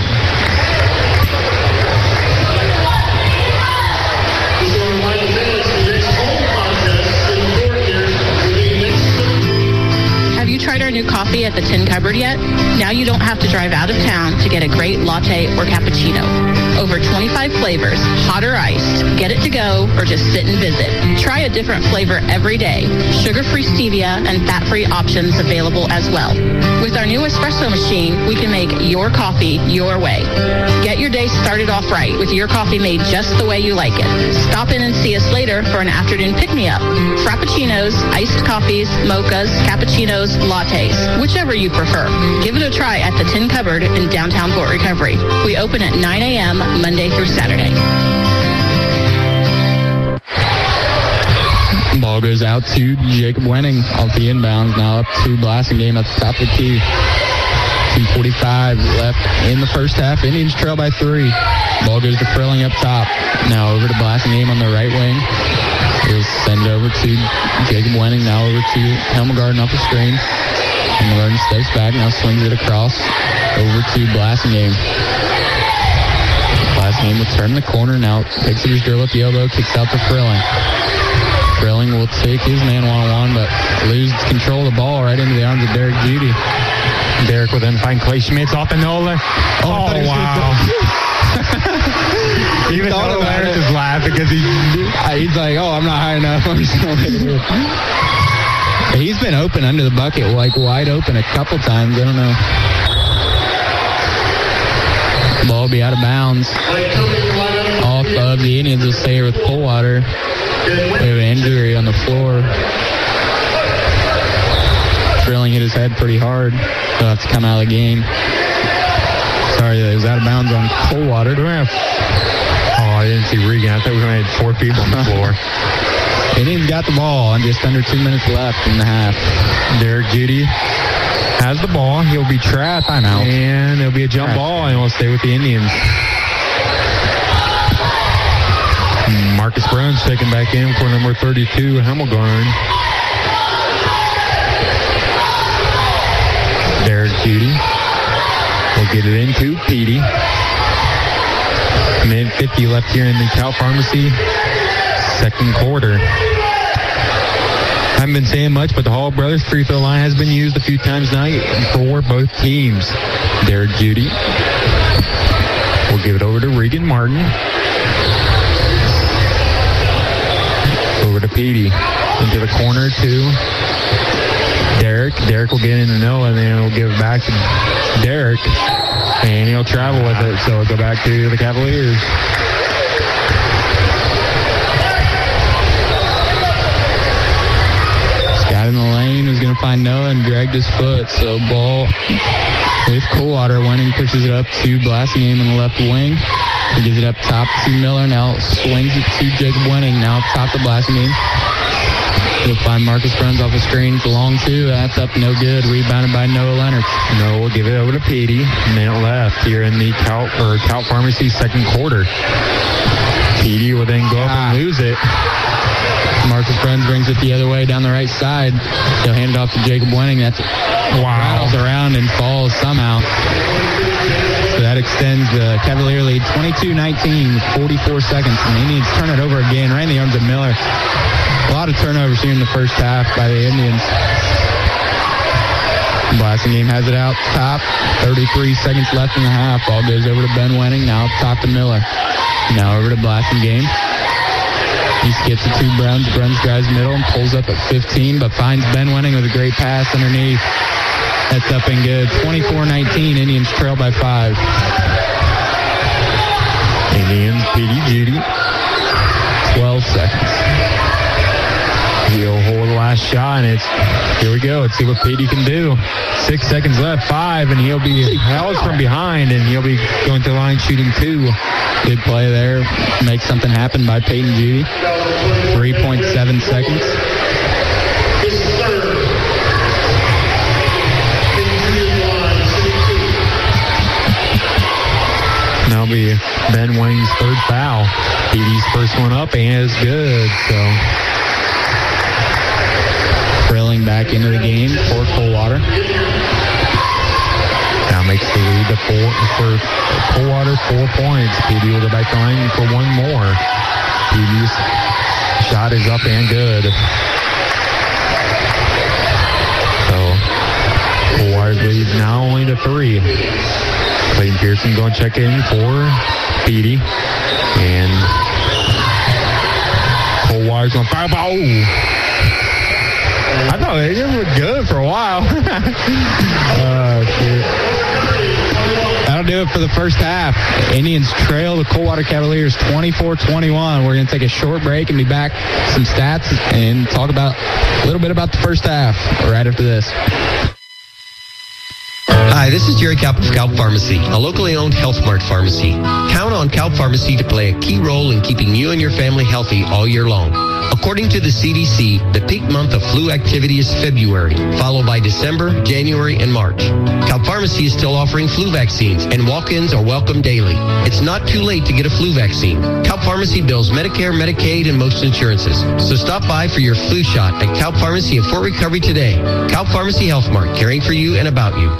Tried our new coffee at the Tin Cupboard yet? Now you don't have to drive out of town to get a great latte or cappuccino. Over 25 flavors, hot or iced. Get it to go or just sit and visit. Try a different flavor every day. Sugar-free stevia and fat-free options available as well. With our new espresso machine, we can make your coffee your way. Get your day started off right with your coffee made just the way you like it. Stop in and see us later for an afternoon pick-me-up. Frappuccinos, iced coffees, mochas, cappuccinos, lattes, whichever you prefer. Give it a try at the Tin Cupboard in downtown Fort Recovery. We open at 9 a.m. Monday through Saturday. Ball Ball goes out to Jacob Wenning off the inbounds. Now up to Blasingame at the top of the key. 2:45 left in the first half. Indians trail by 3. Ball goes to Frilling up top. Now over to Blasingame on the right wing. He'll send it over to Jacob Wenning. Now over to Helmgarden off the screen. Helmgarden steps back. Now swings it across over to Blasingame. Blasingame will turn the corner. Now picks up his dribble at the elbow. Kicks out to Frilling. Frilling will take his man one-on-one, but loses control of the ball right into the arms of Derek Judy. Derek will then find Clay Schmitz off the Nola. Oh, wow. Even Nola is laughing because he's like, oh, I'm not high enough. He's been open under the bucket, like wide open a couple times. I don't know. Ball will be out of bounds. Off of the Indians will stay here with Coldwater. We have an injury on the floor. Frilling hit his head pretty hard. He'll have to come out of the game. Sorry, it was out of bounds on Coldwater. I didn't see Regan. I thought we only had 4 people on the floor. Indians got the ball and just under 2 minutes left in the half. Derek Judy has the ball. He'll be trapped. Timeout. And it'll be a jump ball, and we'll stay with the Indians. Marcus Brown's checking back in for number 32, Helmgarden. Derek Judy will get it into Petey. Minute 50 left here in the Cal Pharmacy second quarter. I haven't been saying much, but the Hall brothers free throw line has been used a few times tonight for both teams. Derek Judy will give it over to Regan Martin. Over to Petey. Into the corner to Derek. Derek will get in the no, and then we'll give it back to Derek. And he'll travel with it, so it'll go back to the Cavaliers. Scott in the lane was going to find Noah and dragged his foot. So ball with Coldwater. Wenning pushes it up to Blasingame in the left wing. He gives it up top to Miller. Now swings it to Jacob Wenning. Now up top to Blasingame. He'll find Marcus Bruns off the screen. It's a long two. That's up, no good. Rebounded by Noah Leonard. Noah will give it over to Petey. Minute left here in the Cal Pharmacy second quarter. Petey will then go up and lose it. Marcus Bruns brings it the other way down the right side. He'll hand it off to Jacob Wenning. That's rattles around and falls somehow. So that extends the Cavalier lead 22-19 with 44 seconds. And the Indians turn it over again right in the arms of Miller. A lot of turnovers here in the first half by the Indians. Blasingame has it out top. 33 seconds left in the half. Ball goes over to Ben Wenning. Now up top to Miller. Now over to Blasingame. He skips it to Bruns. Bruns drives middle and pulls up at 15, but finds Ben Wenning with a great pass underneath. That's up and good. 24-19. Indians trail by 5. Indians, Petey Judy. 12 seconds. He'll hold the last shot, and here we go. Let's see what Petey can do. 6 seconds left, 5, and he'll be held from behind, and he'll be going to the line shooting 2. Good play there. Make something happen by Peyton Judy. 3.7 seconds. That'll be Ben Wenning's third foul. Petey's first one up, and it's good, so... Frilling back into the game for Coldwater. Now makes the lead to 4 for Coldwater, 4 points. Petey will go back to the line for one more. Petey's shot is up and good. So Coldwater's lead now only to 3. Clayton Pearson going to check in for Petey. And Coldwater's going to fire. Oh! I thought they just looked good for a while. That'll do it for the first half. Indians trail the Coldwater Cavaliers 24-21. We're going to take a short break and be back with some stats and talk about a little bit about the first half right after this. Hi, this is Jerry Kalp of Kalp Pharmacy, a locally owned Health Mart pharmacy. Count on Kalp Pharmacy to play a key role in keeping you and your family healthy all year long. According to the CDC, the peak month of flu activity is February, followed by December, January, and March. Kalp Pharmacy is still offering flu vaccines, and walk-ins are welcome daily. It's not too late to get a flu vaccine. Kalp Pharmacy bills Medicare, Medicaid, and most insurances. So stop by for your flu shot at Kalp Pharmacy in Fort Recovery today. Kalp Pharmacy Health Mart, caring for you and about you.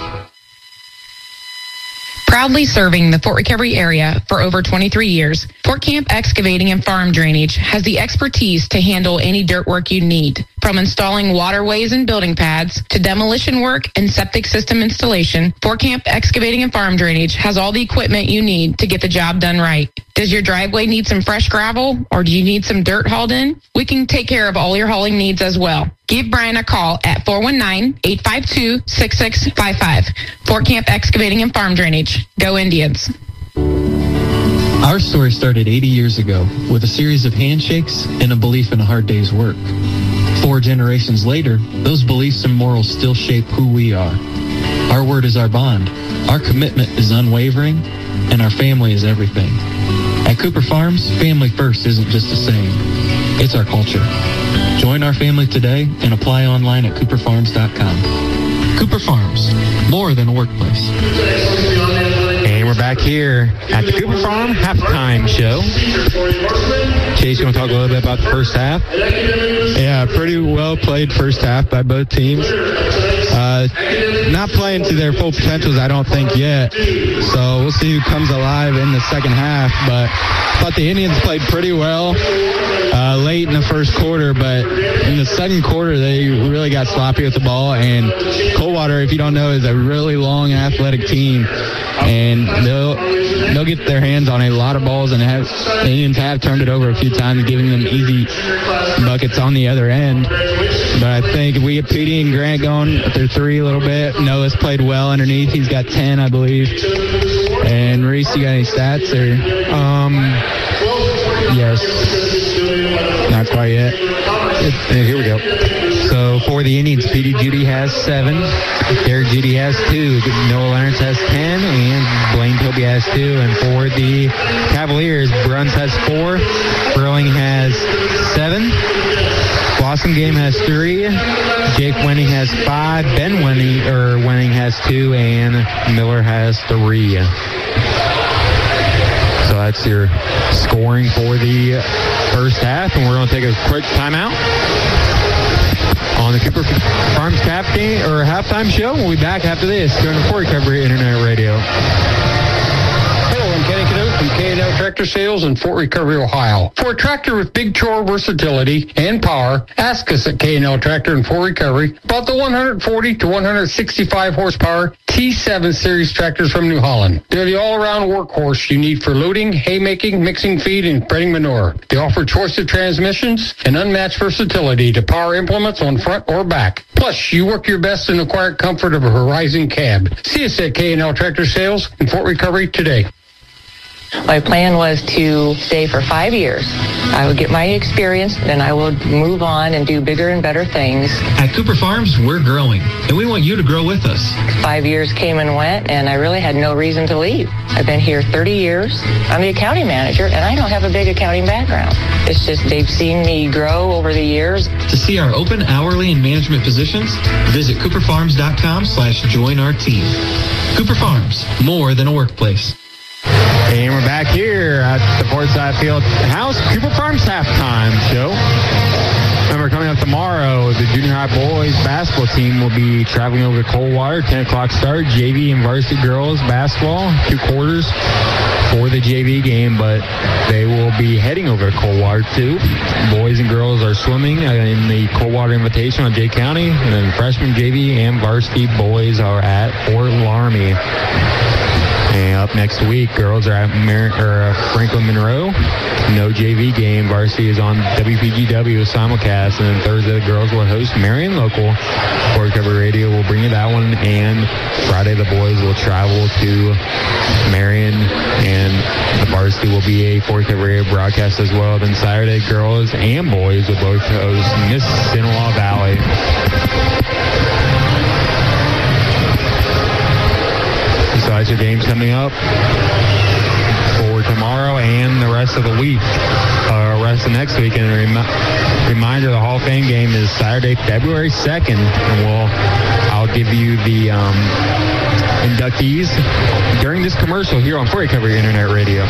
Proudly serving the Fort Recovery area for over 23 years, Fort Camp Excavating and Farm Drainage has the expertise to handle any dirt work you need. From installing waterways and building pads to demolition work and septic system installation, Fort Camp Excavating and Farm Drainage has all the equipment you need to get the job done right. Does your driveway need some fresh gravel, or do you need some dirt hauled in? We can take care of all your hauling needs as well. Give Brian a call at 419-852-6655. Fort Camp Excavating and Farm Drainage. Go Indians. Our story started 80 years ago with a series of handshakes and a belief in a hard day's work. 4 generations later, those beliefs and morals still shape who we are. Our word is our bond. Our commitment is unwavering, and our family is everything. At Cooper Farms, family first isn't just a saying. It's our culture. Join our family today and apply online at cooperfarms.com. Cooper Farms, more than a workplace. And we're back here at the Cooper Farm halftime show. Chase, you want to talk a little bit about the first half? Yeah, pretty well played first half by both teams. Not playing to their full potentials, I don't think, yet. So we'll see who comes alive in the second half. But I thought the Indians played pretty well late in the first quarter, but in the second quarter, they really got sloppy with the ball. And Coldwater, if you don't know, is a really long, athletic team. And they'll get their hands on a lot of balls, and the Indians have turned it over a few times, giving them easy buckets on the other end. But I think if we get Petey and Grant going with their 3 a little bit, Noah's played well underneath. He's got 10, I believe. And Reese, you got any stats? Or Yes. Not quite yet. Here we go. So for the Indians, Petey Judy has 7. Derek Judy has 2. Noah Lawrence has 10. And Blaine Toby has 2. And for the Cavaliers, Bruns has 4. Burling has 7. Blossom Game has 3. Jake Wenning has 5. Ben Wenning has 2. And Miller has 3. So that's your scoring for the first half, and we're going to take a quick timeout on the Cooper Farms halftime show. We'll be back after this here on the Fort Recovery Internet Radio. Hello, I'm Kenny Canute from K&L Tractor Sales in Fort Recovery, Ohio. For a tractor with big chore versatility and power, ask us at K&L Tractor in Fort Recovery about the 140 to 165 horsepower T7 Series tractors from New Holland. They're the all-around workhorse you need for loading, haymaking, mixing feed, and spreading manure. They offer choice of transmissions and unmatched versatility to power implements on front or back. Plus, you work your best in the quiet comfort of a Horizon cab. See us at K&L Tractor Sales in Fort Recovery today. My plan was to stay for 5 years. I would get my experience, then I would move on and do bigger and better things. At Cooper Farms, we're growing, and we want you to grow with us. 5 years came and went, and I really had no reason to leave. I've been here 30 years. I'm the accounting manager, and I don't have a big accounting background. It's just they've seen me grow over the years. To see our open hourly and management positions, visit cooperfarms.com/join our team. Cooper Farms, more than a workplace. And we're back here at the Portside Field House Cooper Farms halftime show. Remember, coming up tomorrow, the junior high boys basketball team will be traveling over to Coldwater. 10 o'clock start. JV and varsity girls basketball, 2 quarters for the JV game, but they will be heading over to Coldwater too. Boys and girls are swimming in the Coldwater Invitational in Jay County, and then freshman JV and varsity boys are at Fort Laramie. And up next week, girls are at Franklin Monroe. No JV game. Varsity is on WPGW simulcast. And then Thursday, the girls will host Marion Local. Fort Recovery Radio will bring you that one. And Friday, the boys will travel to Marion. And the varsity will be a Fort Recovery Radio broadcast as well. Then Saturday, girls and boys will both host Miss Sinaloa Valley. lots of games coming up for tomorrow and the rest of the week, rest of next week. And a reminder, the Hall of Fame game is Saturday, February 2nd, and I'll give you the inductees during this commercial here on Fort Recovery Internet Radio.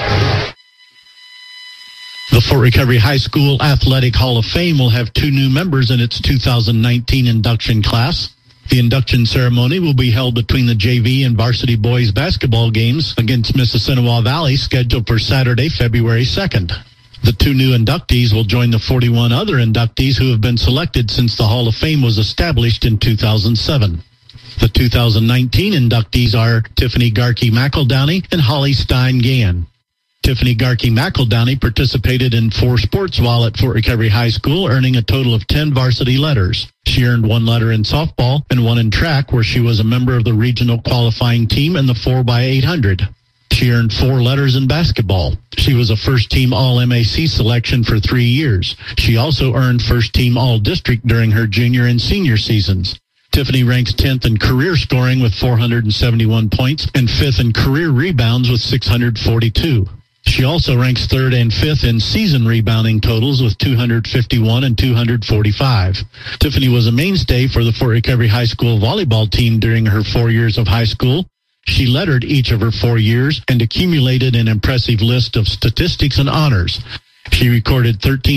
The Fort Recovery High School Athletic Hall of Fame will have 2 new members in its 2019 induction class. The induction ceremony will be held between the JV and varsity boys basketball games against Mississinewa Valley, scheduled for Saturday, February 2nd. The 2 new inductees will join the 41 other inductees who have been selected since the Hall of Fame was established in 2007. The 2019 inductees are Tiffany Garkey McEldowney and Holly Stein Gann. Tiffany Garkey McEldowney participated in 4 sports while at Fort Recovery High School, earning a total of 10 varsity letters. She earned 1 letter in softball and 1 in track, where she was a member of the regional qualifying team in the 4x800. She earned 4 letters in basketball. She was a first-team All-MAC selection for 3 years. She also earned first-team All-District during her junior and senior seasons. Tiffany ranks 10th in career scoring with 471 points and 5th in career rebounds with 642. She also ranks 3rd and 5th in season rebounding totals with 251 and 245. Tiffany was a mainstay for the Fort Recovery High School volleyball team during her 4 years of high school. She lettered each of her 4 years and accumulated an impressive list of statistics and honors. She recorded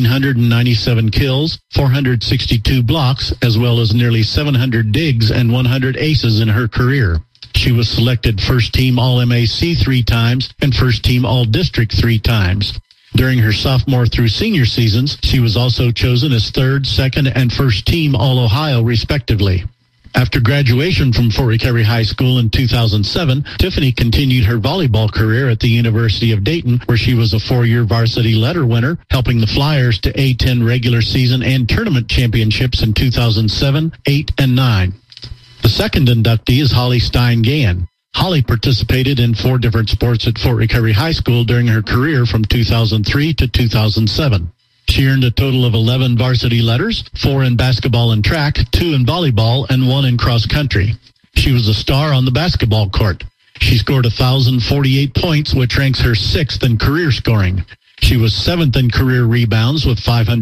1,397 kills, 462 blocks, as well as nearly 700 digs and 100 aces in her career. She was selected first-team All-MAC 3 times and first-team All-District 3 times. During her sophomore through senior seasons, she was also chosen as 3rd, 2nd, and first-team All-Ohio, respectively. After graduation from Fort Recovery High School in 2007, Tiffany continued her volleyball career at the University of Dayton, where she was a 4-year varsity letter winner, helping the Flyers to A-10 regular season and tournament championships in 2007, 8, and 9. The second inductee is Holly Stein Gann. Holly participated in 4 different sports at Fort Recovery High School during her career from 2003 to 2007. She earned a total of 11 varsity letters, 4 in basketball and track, 2 in volleyball, and 1 in cross country. She was a star on the basketball court. She scored 1,048 points, which ranks her 6th in career scoring. She was 7th in career rebounds with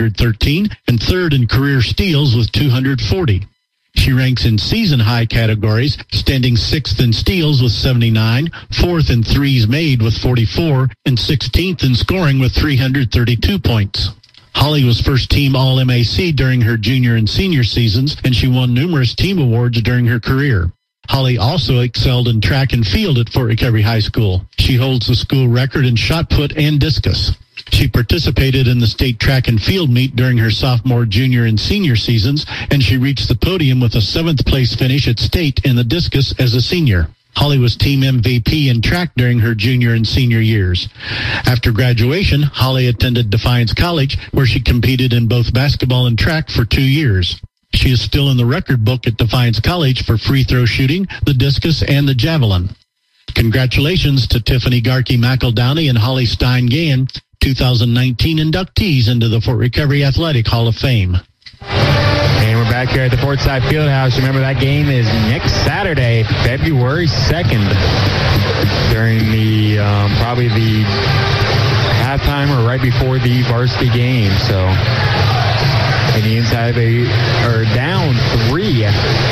513 and 3rd in career steals with 240. She ranks in season high categories, standing 6th in steals with 79, 4th in threes made with 44, and 16th in scoring with 332 points. Holly was first-team All-MAC during her junior and senior seasons, and she won numerous team awards during her career. Holly also excelled in track and field at Fort Recovery High School. She holds the school record in shot put and discus. She participated in the state track and field meet during her sophomore, junior, and senior seasons, and she reached the podium with a 7th place finish at state in the discus as a senior. Holly was team MVP in track during her junior and senior years. After graduation, Holly attended Defiance College, where she competed in both basketball and track for 2 years. She is still in the record book at Defiance College for free throw shooting, the discus, and the javelin. Congratulations to Tiffany Garkey McEldowney and Holly Stein Gann, 2019 inductees into the Fort Recovery Athletic Hall of Fame. And we're back here at the Portside Fieldhouse. Remember, that game is next Saturday, February 2nd, during the probably the halftime or right before the varsity game. So Indians are down 3,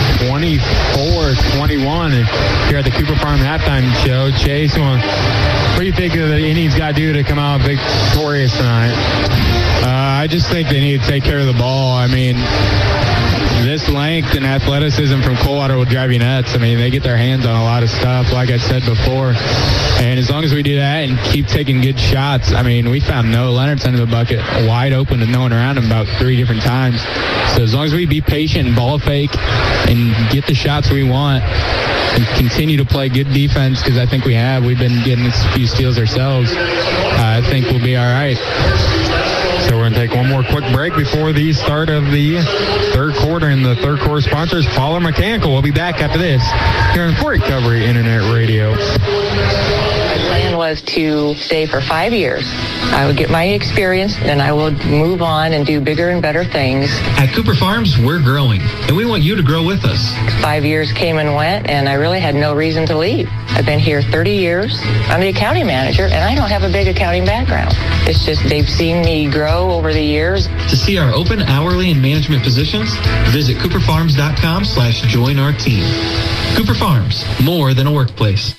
24-21. And here at the Cooper Farm halftime show, Chase, what do you think the Indians got to do to come out victorious tonight? I just think they need to take care of the ball. I mean, this length and athleticism from Coldwater will drive you nuts. I mean, they get their hands on a lot of stuff, like I said before. And as long as we do that and keep taking good shots, I mean, we found Noah Leonard's under the bucket wide open and no one around him about 3 different times. So as long as we be patient and ball fake and get the shots we want and continue to play good defense, because I think we've been getting a few steals ourselves, I think we'll be all right. So we're going to take one more quick break before the start of the 3rd quarter. And the 3rd quarter sponsors, Fowler Mechanical. We'll be back after this here on Fort Recovery Internet Radio. The plan was was to stay for 5 years. I would get my experience, and I would move on and do bigger and better things. At Cooper Farms, we're growing, and we want you to grow with us. 5 years came and went, and I really had no reason to leave. I've been here 30 years. I'm the accounting manager, and I don't have a big accounting background. It's just they've seen me grow over the years. To see our open hourly and management positions, visit cooperfarms.com/join our team. Cooper Farms, more than a workplace.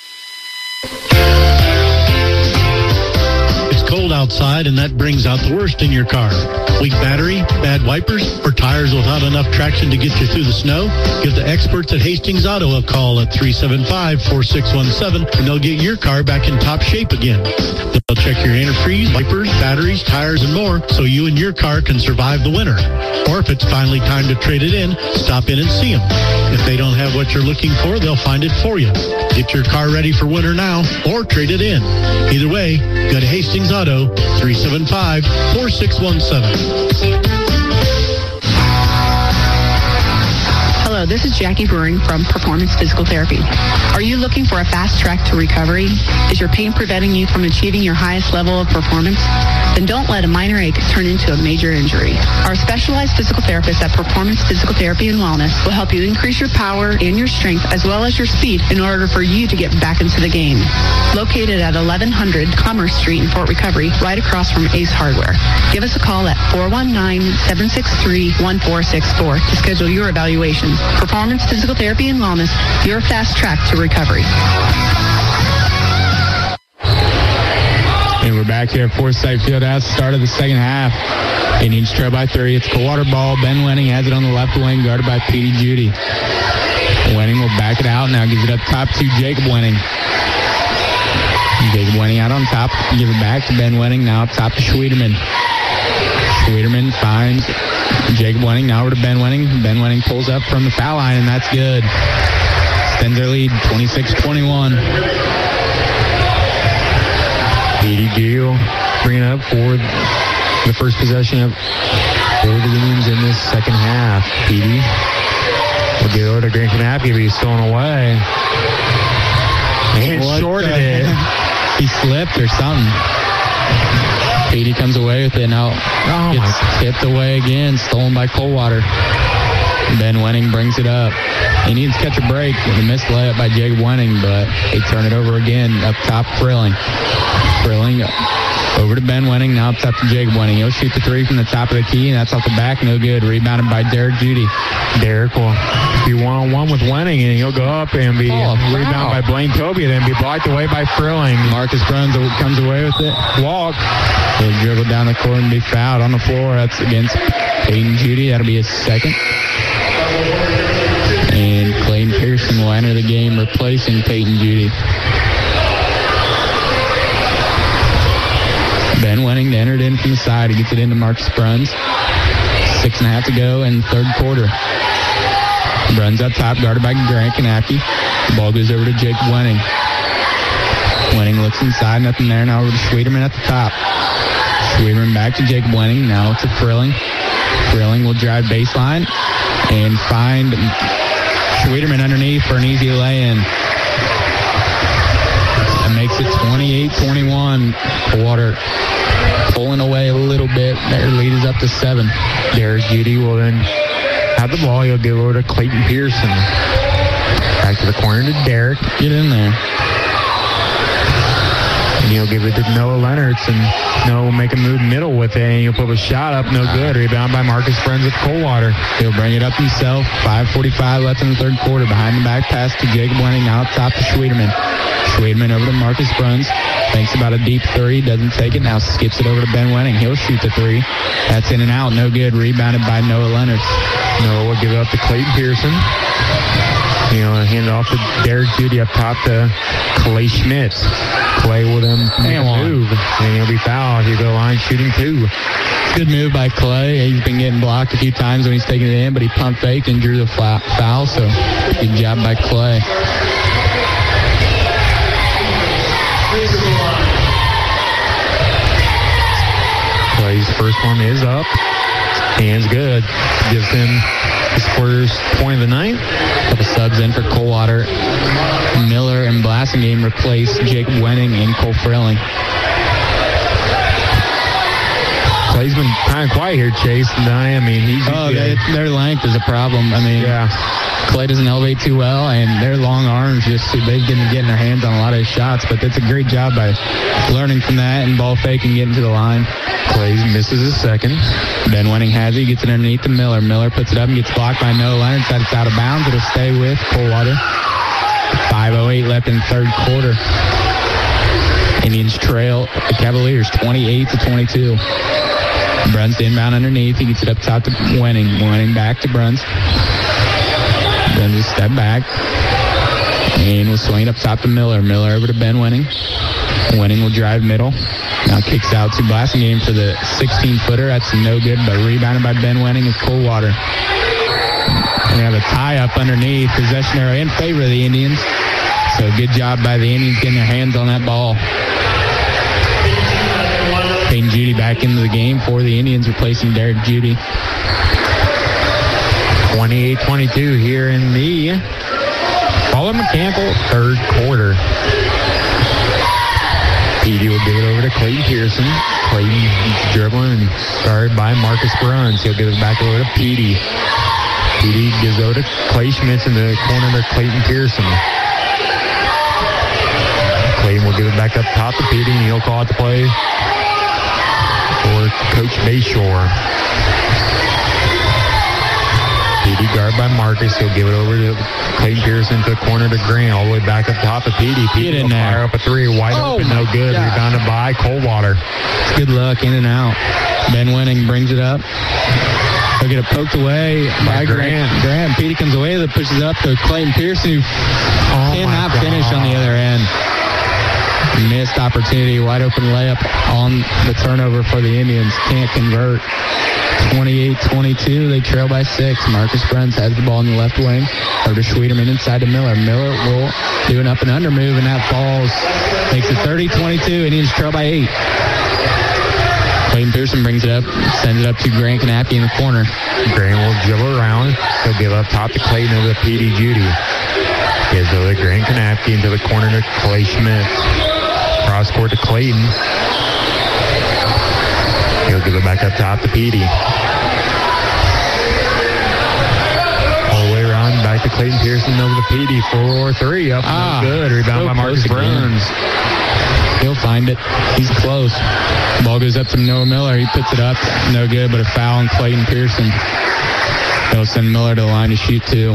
Cold outside, and that brings out the worst in your car. Weak battery, bad wipers, or tires without enough traction to get you through the snow? Give the experts at Hastings Auto a call at 375-4617, and they'll get your car back in top shape again. They'll check your antifreeze, wipers, batteries, tires, and more so you and your car can survive the winter. Or if it's finally time to trade it in, stop in and see them. If they don't have what you're looking for, they'll find it for you. Get your car ready for winter now or trade it in. Either way, go to Hastings Auto, 375-4617. Hello, this is Jackie Brewing from Performance Physical Therapy. Are you looking for a fast track to recovery? Is your pain preventing you from achieving your highest level of performance? Then don't let a minor ache turn into a major injury. Our specialized physical therapists at Performance Physical Therapy and Wellness will help you increase your power and your strength as well as your speed in order for you to get back into the game. Located at 1100 Commerce Street in Fort Recovery, right across from Ace Hardware. Give us a call at 419-763-1464 to schedule your evaluation. Performance Physical Therapy and Wellness, your fast track to recovery. And we're back here at Forsyth Fieldhouse, start of the second half. Indians trail by 3. It's Coldwater ball. Ben Wenning has it on the left wing, guarded by Petey Judy. Wenning will back it out. Now gives it up top to Jacob Wenning. Jacob Wenning out on top. Give it back to Ben Wenning. Now up top to Schwederman. Schwederman finds Jacob Wenning. Now over to Ben Wenning. Ben Wenning pulls up from the foul line, and that's good. Extends their lead, 26-21. Petey Deal bringing up for the first possession for the Indians in this second half. Petey will get over to Grant Knappy, but he's stolen away. And shorted it. He slipped or something. Petey comes away with it now. Gets tipped away again. Stolen by Coldwater. Ben Wenning brings it up. Indians catch a break with a missed layup by Jacob Wenning, but they turn it over again up top. Frilling over to Ben Wenning. Now up top to Jacob Wenning. He'll shoot the 3 from the top of the key, and that's off the back. No good. Rebounded by Derek Judy. Derek will be one-on-one with Wenning, and he'll go up and be rebounded by Blaine Toby, and then be blocked away by Frilling. Marcus Bruns comes away with it. Walk. He'll dribble down the court and be fouled on the floor. That's against Peyton Judy. That'll be his second. And Clayton Pearson will enter the game replacing Peyton Judy. Ben Wenning entered in from the side. He gets it into Marcus Bruns. 6.5 to go in the third quarter. Bruns up top, guarded by Grant Knappy. The ball goes over to Jacob Wenning. Wenning looks inside, nothing there. Now over to Schwederman at the top. Schwederman back to Jacob Wenning. Now to Frilling. Frilling will drive baseline and find Schwederman underneath for an easy lay-in. That makes it 28-21. Coldwater pulling away a little bit. Their lead is up to 7. Derek Judy will then have the ball. He'll give over to Clayton Pearson. Back to the corner to Derek. Get in there. And he'll give it to Noah Leonards, and Noah will make a move middle with it, and he'll put a shot up. No good. Rebound by Marcus Bruns of Coldwater. He'll bring it up himself. 5:45 left in the third quarter. Behind the back pass to Jacob Wenning. Now up top to Schwederman. Schwederman over to Marcus Bruns. Thinks about a deep 3. Doesn't take it. Now skips it over to Ben Wenning. He'll shoot the 3. That's in and out. No good. Rebounded by Noah Leonards. Noah will give it up to Clayton Pearson. He'll hand it off to Derek Judy up top to Clay Schmitz. Clay will then move, and he'll be fouled. He'll go line shooting 2. Good move by Clay. He's been getting blocked a few times when he's taking it in, but he pump faked and drew the foul, so good job by Clay. Clay's first one is up. Hands good. Gives him his first point of the night. Couple subs in for Coldwater. Miller and Black Blassingame replaced Jake Wenning and Cole Frilling. Clay's been kind of quiet here, Chase. I mean, their length is a problem. I mean, Clay doesn't elevate too well, and their long arms they've been getting their hands on a lot of his shots. But that's a great job by learning from that and ball fake and getting to the line. Clay misses his second. Ben Wenning has it. He gets it underneath to Miller. Miller puts it up and gets blocked by Noah Leonard. It's out of bounds. It'll stay with Coldwater. 5:08 left in the third quarter. Indians trail the Cavaliers 28-22. Bruns to inbound underneath. He gets it up top to Wenning. Wenning back to Bruns. Then just step back. And we'll swing it up top to Miller. Miller over to Ben Wenning. Wenning will drive middle. Now kicks out to Blassingame for the 16-footer. That's no good, but rebounded by Ben Wenning with Coldwater. We have a tie-up underneath. Possession area in favor of the Indians. So good job by the Indians getting their hands on that ball. Peyton Judy back into the game for the Indians, replacing Derek Judy. 28-22 here in the Paula McCampbell third quarter. Petey will give it over to Clayton Pearson. Clayton dribbling and guarded by Marcus Bruns. He'll give it back over to Petey. Petey gives over to Clay Schmitz in the corner to Clayton Pearson. Clayton will give it back up top to Petey, and he'll call it the play for Coach Bayshore. Petey guarded by Marcus. He'll give it over to Clayton Pearson to the corner to Grant. All the way back up top to Petey. Petey will fire up a three. Wide open. No good. Rebounded by Coldwater. Good luck in and out. Ben Wenning brings it up. He'll get it poked away by Grant. Petey comes away. That pushes up to Clayton Pearson, who cannot finish on the other end. Missed opportunity. Wide open layup on the turnover for the Indians. Can't convert. 28-22. They trail by 6. Marcus Bruns has the ball in the left wing. Over to Schwederman inside to Miller. Miller will do an up and under move, and that falls. Makes it 30-22. Indians trail by 8. Clayton Pearson brings it up, sends it up to Grant Kanapke in the corner. Grant will dribble around. He'll give up top to Clayton over to Petey Judy. Gives over to Grant Kanapke into the corner to Clay Schmitz. Cross court to Clayton. He'll give it back up top to Petey. All the way around back to Clayton Pearson over to Petey for 3. Up no good. Rebound by Marcus Bruns. He'll find it. He's close. Ball goes up to Noah Miller. He puts it up. No good, but a foul on Clayton Pearson. They'll send Miller to the line to shoot 2.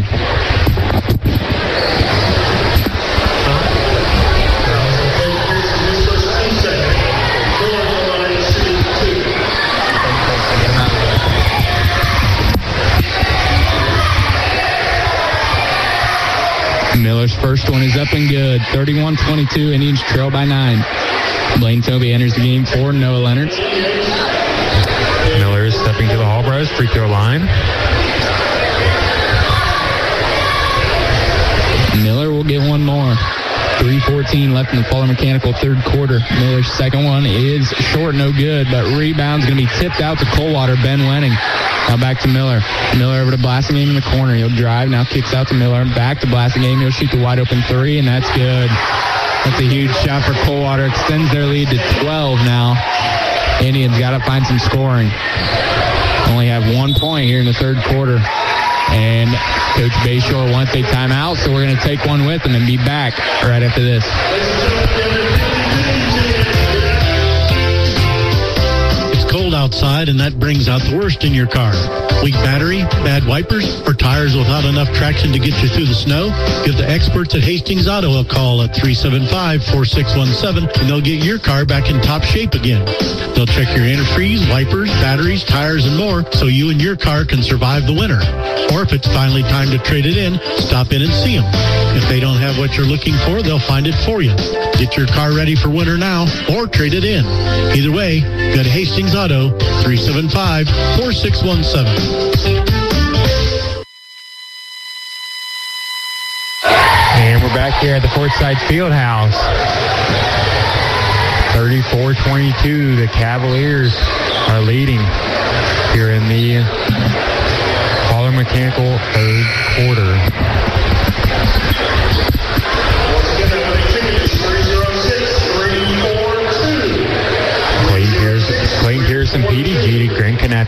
Miller's first one is up and good. 31-22. Indians trail by 9. Blaine Toby enters the game for Noah Leonard. Miller is stepping to the Hallbros free throw line. Miller will get one more. 3:14 left in the Fuller Mechanical third quarter. Miller's second one is short, no good, but rebound's going to be tipped out to Coldwater. Ben Wenning. Now back to Miller. Miller over to Blassingame in the corner. He'll drive. Now kicks out to Miller. Back to Blassingame. He'll shoot the wide open 3, and that's good. That's a huge shot for Coldwater. Extends their lead to 12 now. Indians got to find some scoring. Only have 1 point here in the third quarter. And Coach Bayshore wants a timeout, so we're going to take one with him and be back right after this. Cold outside, and that brings out the worst in your car. Weak battery, bad wipers, or tires without enough traction to get you through the snow? Give the experts at Hastings Auto a call at 375-4617, and they'll get your car back in top shape again. They'll check your antifreeze, wipers, batteries, tires, and more, so you and your car can survive the winter. Or if it's finally time to trade it in, stop in and see them. If they don't have what you're looking for, they'll find it for you. Get your car ready for winter now, or trade it in. Either way, go to Hastings Auto, 375-4617. And we're back here at the Forsyth Fieldhouse. 34-22, the Cavaliers are leading here in the Fuller Mechanical third quarter.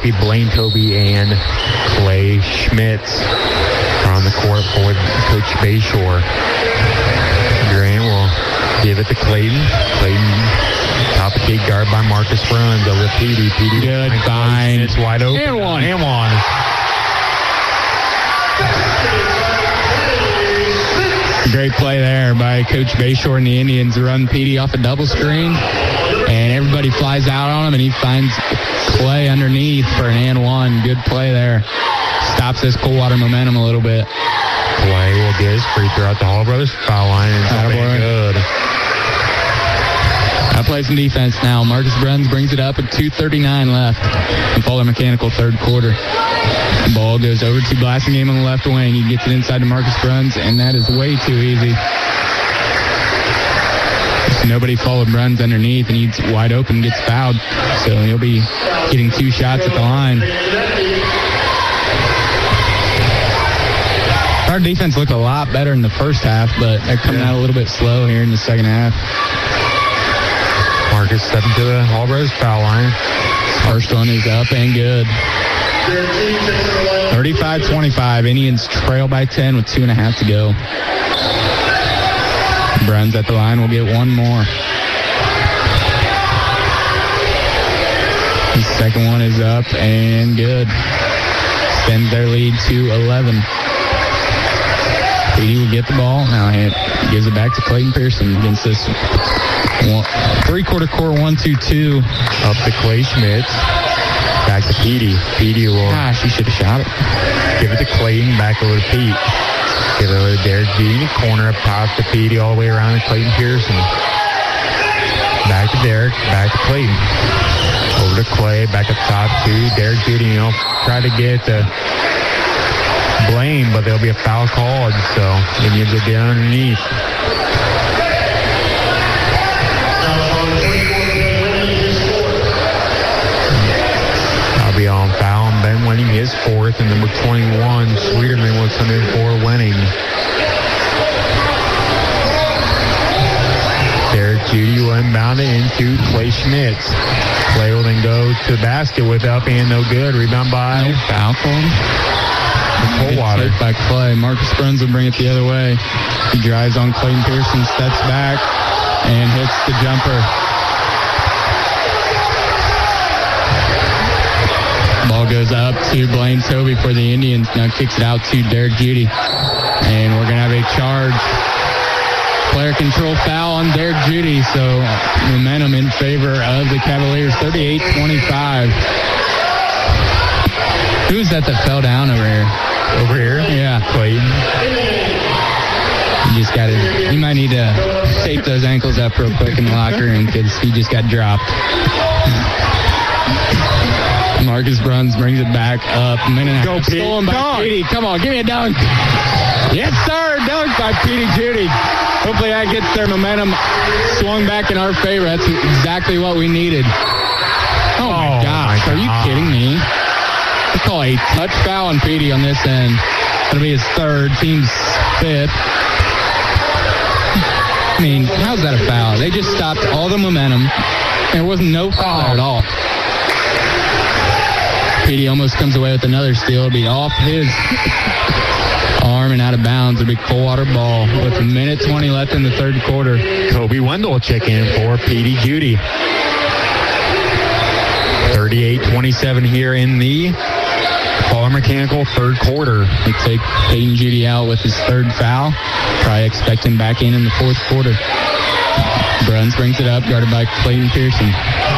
be Blaine Toby and Clay Schmitz on the court for Coach Bayshore. Grant will give it to Clayton. Clayton, top of key guard by Marcus Bruns over to Petey. Petey, good find. It's wide open. And one. Great play there by Coach Bayshore and the Indians. Run Petey off a double screen, and everybody flies out on him, and he finds Clay underneath for an and one. Good play there. Stops this Coldwater momentum a little bit. Clay will get his free throw at the Hall Brothers foul line, and it's good. I play some defense now. Marcus Bruns brings it up with 2:39 left in Fuller Mechanical third quarter. The ball goes over to Blassingame on the left wing. He gets it inside to Marcus Bruns, and that is way too easy. Nobody followed Bruns underneath, and he's wide open, gets fouled. So he'll be getting 2 shots at the line. Our defense looked a lot better in the first half, but they're coming out a little bit slow here in the second half. Marcus stepping to the Hall Brothers foul line. First one is up and good. 35-25. Indians trail by 10 with 2.5 to go. Bruns at the line will get one more. The second one is up and good. Extends their lead to 11. Petey will get the ball. Now he gives it back to Clayton Pearson against this three-quarter core 1-2-2. Up to Clay Schmitz. Back to Petey. Petey will... Gosh, he should have shot it. Give it to Clayton. Back over to Pete. Give it over to Derek Judy. Corner up top to Petey. All the way around to Clayton Pearson. Back to Derek. Back to Clayton. Over to Clay. Back up top to Derek Judy. You know, try to get Blaine, but there'll be a foul called, so Indians will get underneath. I'll be on foul, and Ben Wenning his fourth, and number 21, Sweeterman will come in for Wenning. Derek Judy will inbound it into Clay Schmitz. Clay will then go to the basket with up and no good. Rebound by foul called. Coldwater by Clay. Marcus Bruns will bring it the other way. He drives on Clayton Pearson, steps back, and hits the jumper. Ball goes up to Blaine Toby for the Indians. Now kicks it out to Derek Judy. And we're going to have a charge. Player control foul on Derek Judy, so momentum in favor of the Cavaliers, 38-25. Who's that fell down over here? Over here? Yeah. Clayton. You might need to tape those ankles up real quick in the locker room because he just got dropped. Marcus Bruns brings it back up. Go, Pete. Stolen by Petey. Come on, give me a dunk. Yes, sir. Dunk by Petey Judy. Hopefully that gets their momentum swung back in our favor. That's exactly what we needed. Oh, my gosh. Are you kidding me? Let's call a touch foul on Petey on this end. That'll be his third, team's fifth. I mean, how's that a foul? They just stopped all the momentum. There was no foul there at all. Petey almost comes away with another steal. It'll be off his arm and out of bounds. A big Coldwater ball with a minute 20 left in the third quarter. Kobe Wendell will check in for Petey Judy. 38-27 here in the Fuller Mechanical third quarter. They take Peyton Judy out with his third foul. Probably expect him back in the fourth quarter. Bruns brings it up, guarded by Clayton Pearson.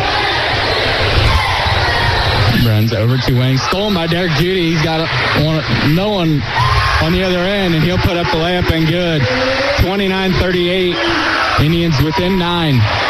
Bruns over to Wang. Stolen by Derek Judy. He's got no one on the other end, and he'll put up the layup and good. 29-38. Indians within 9.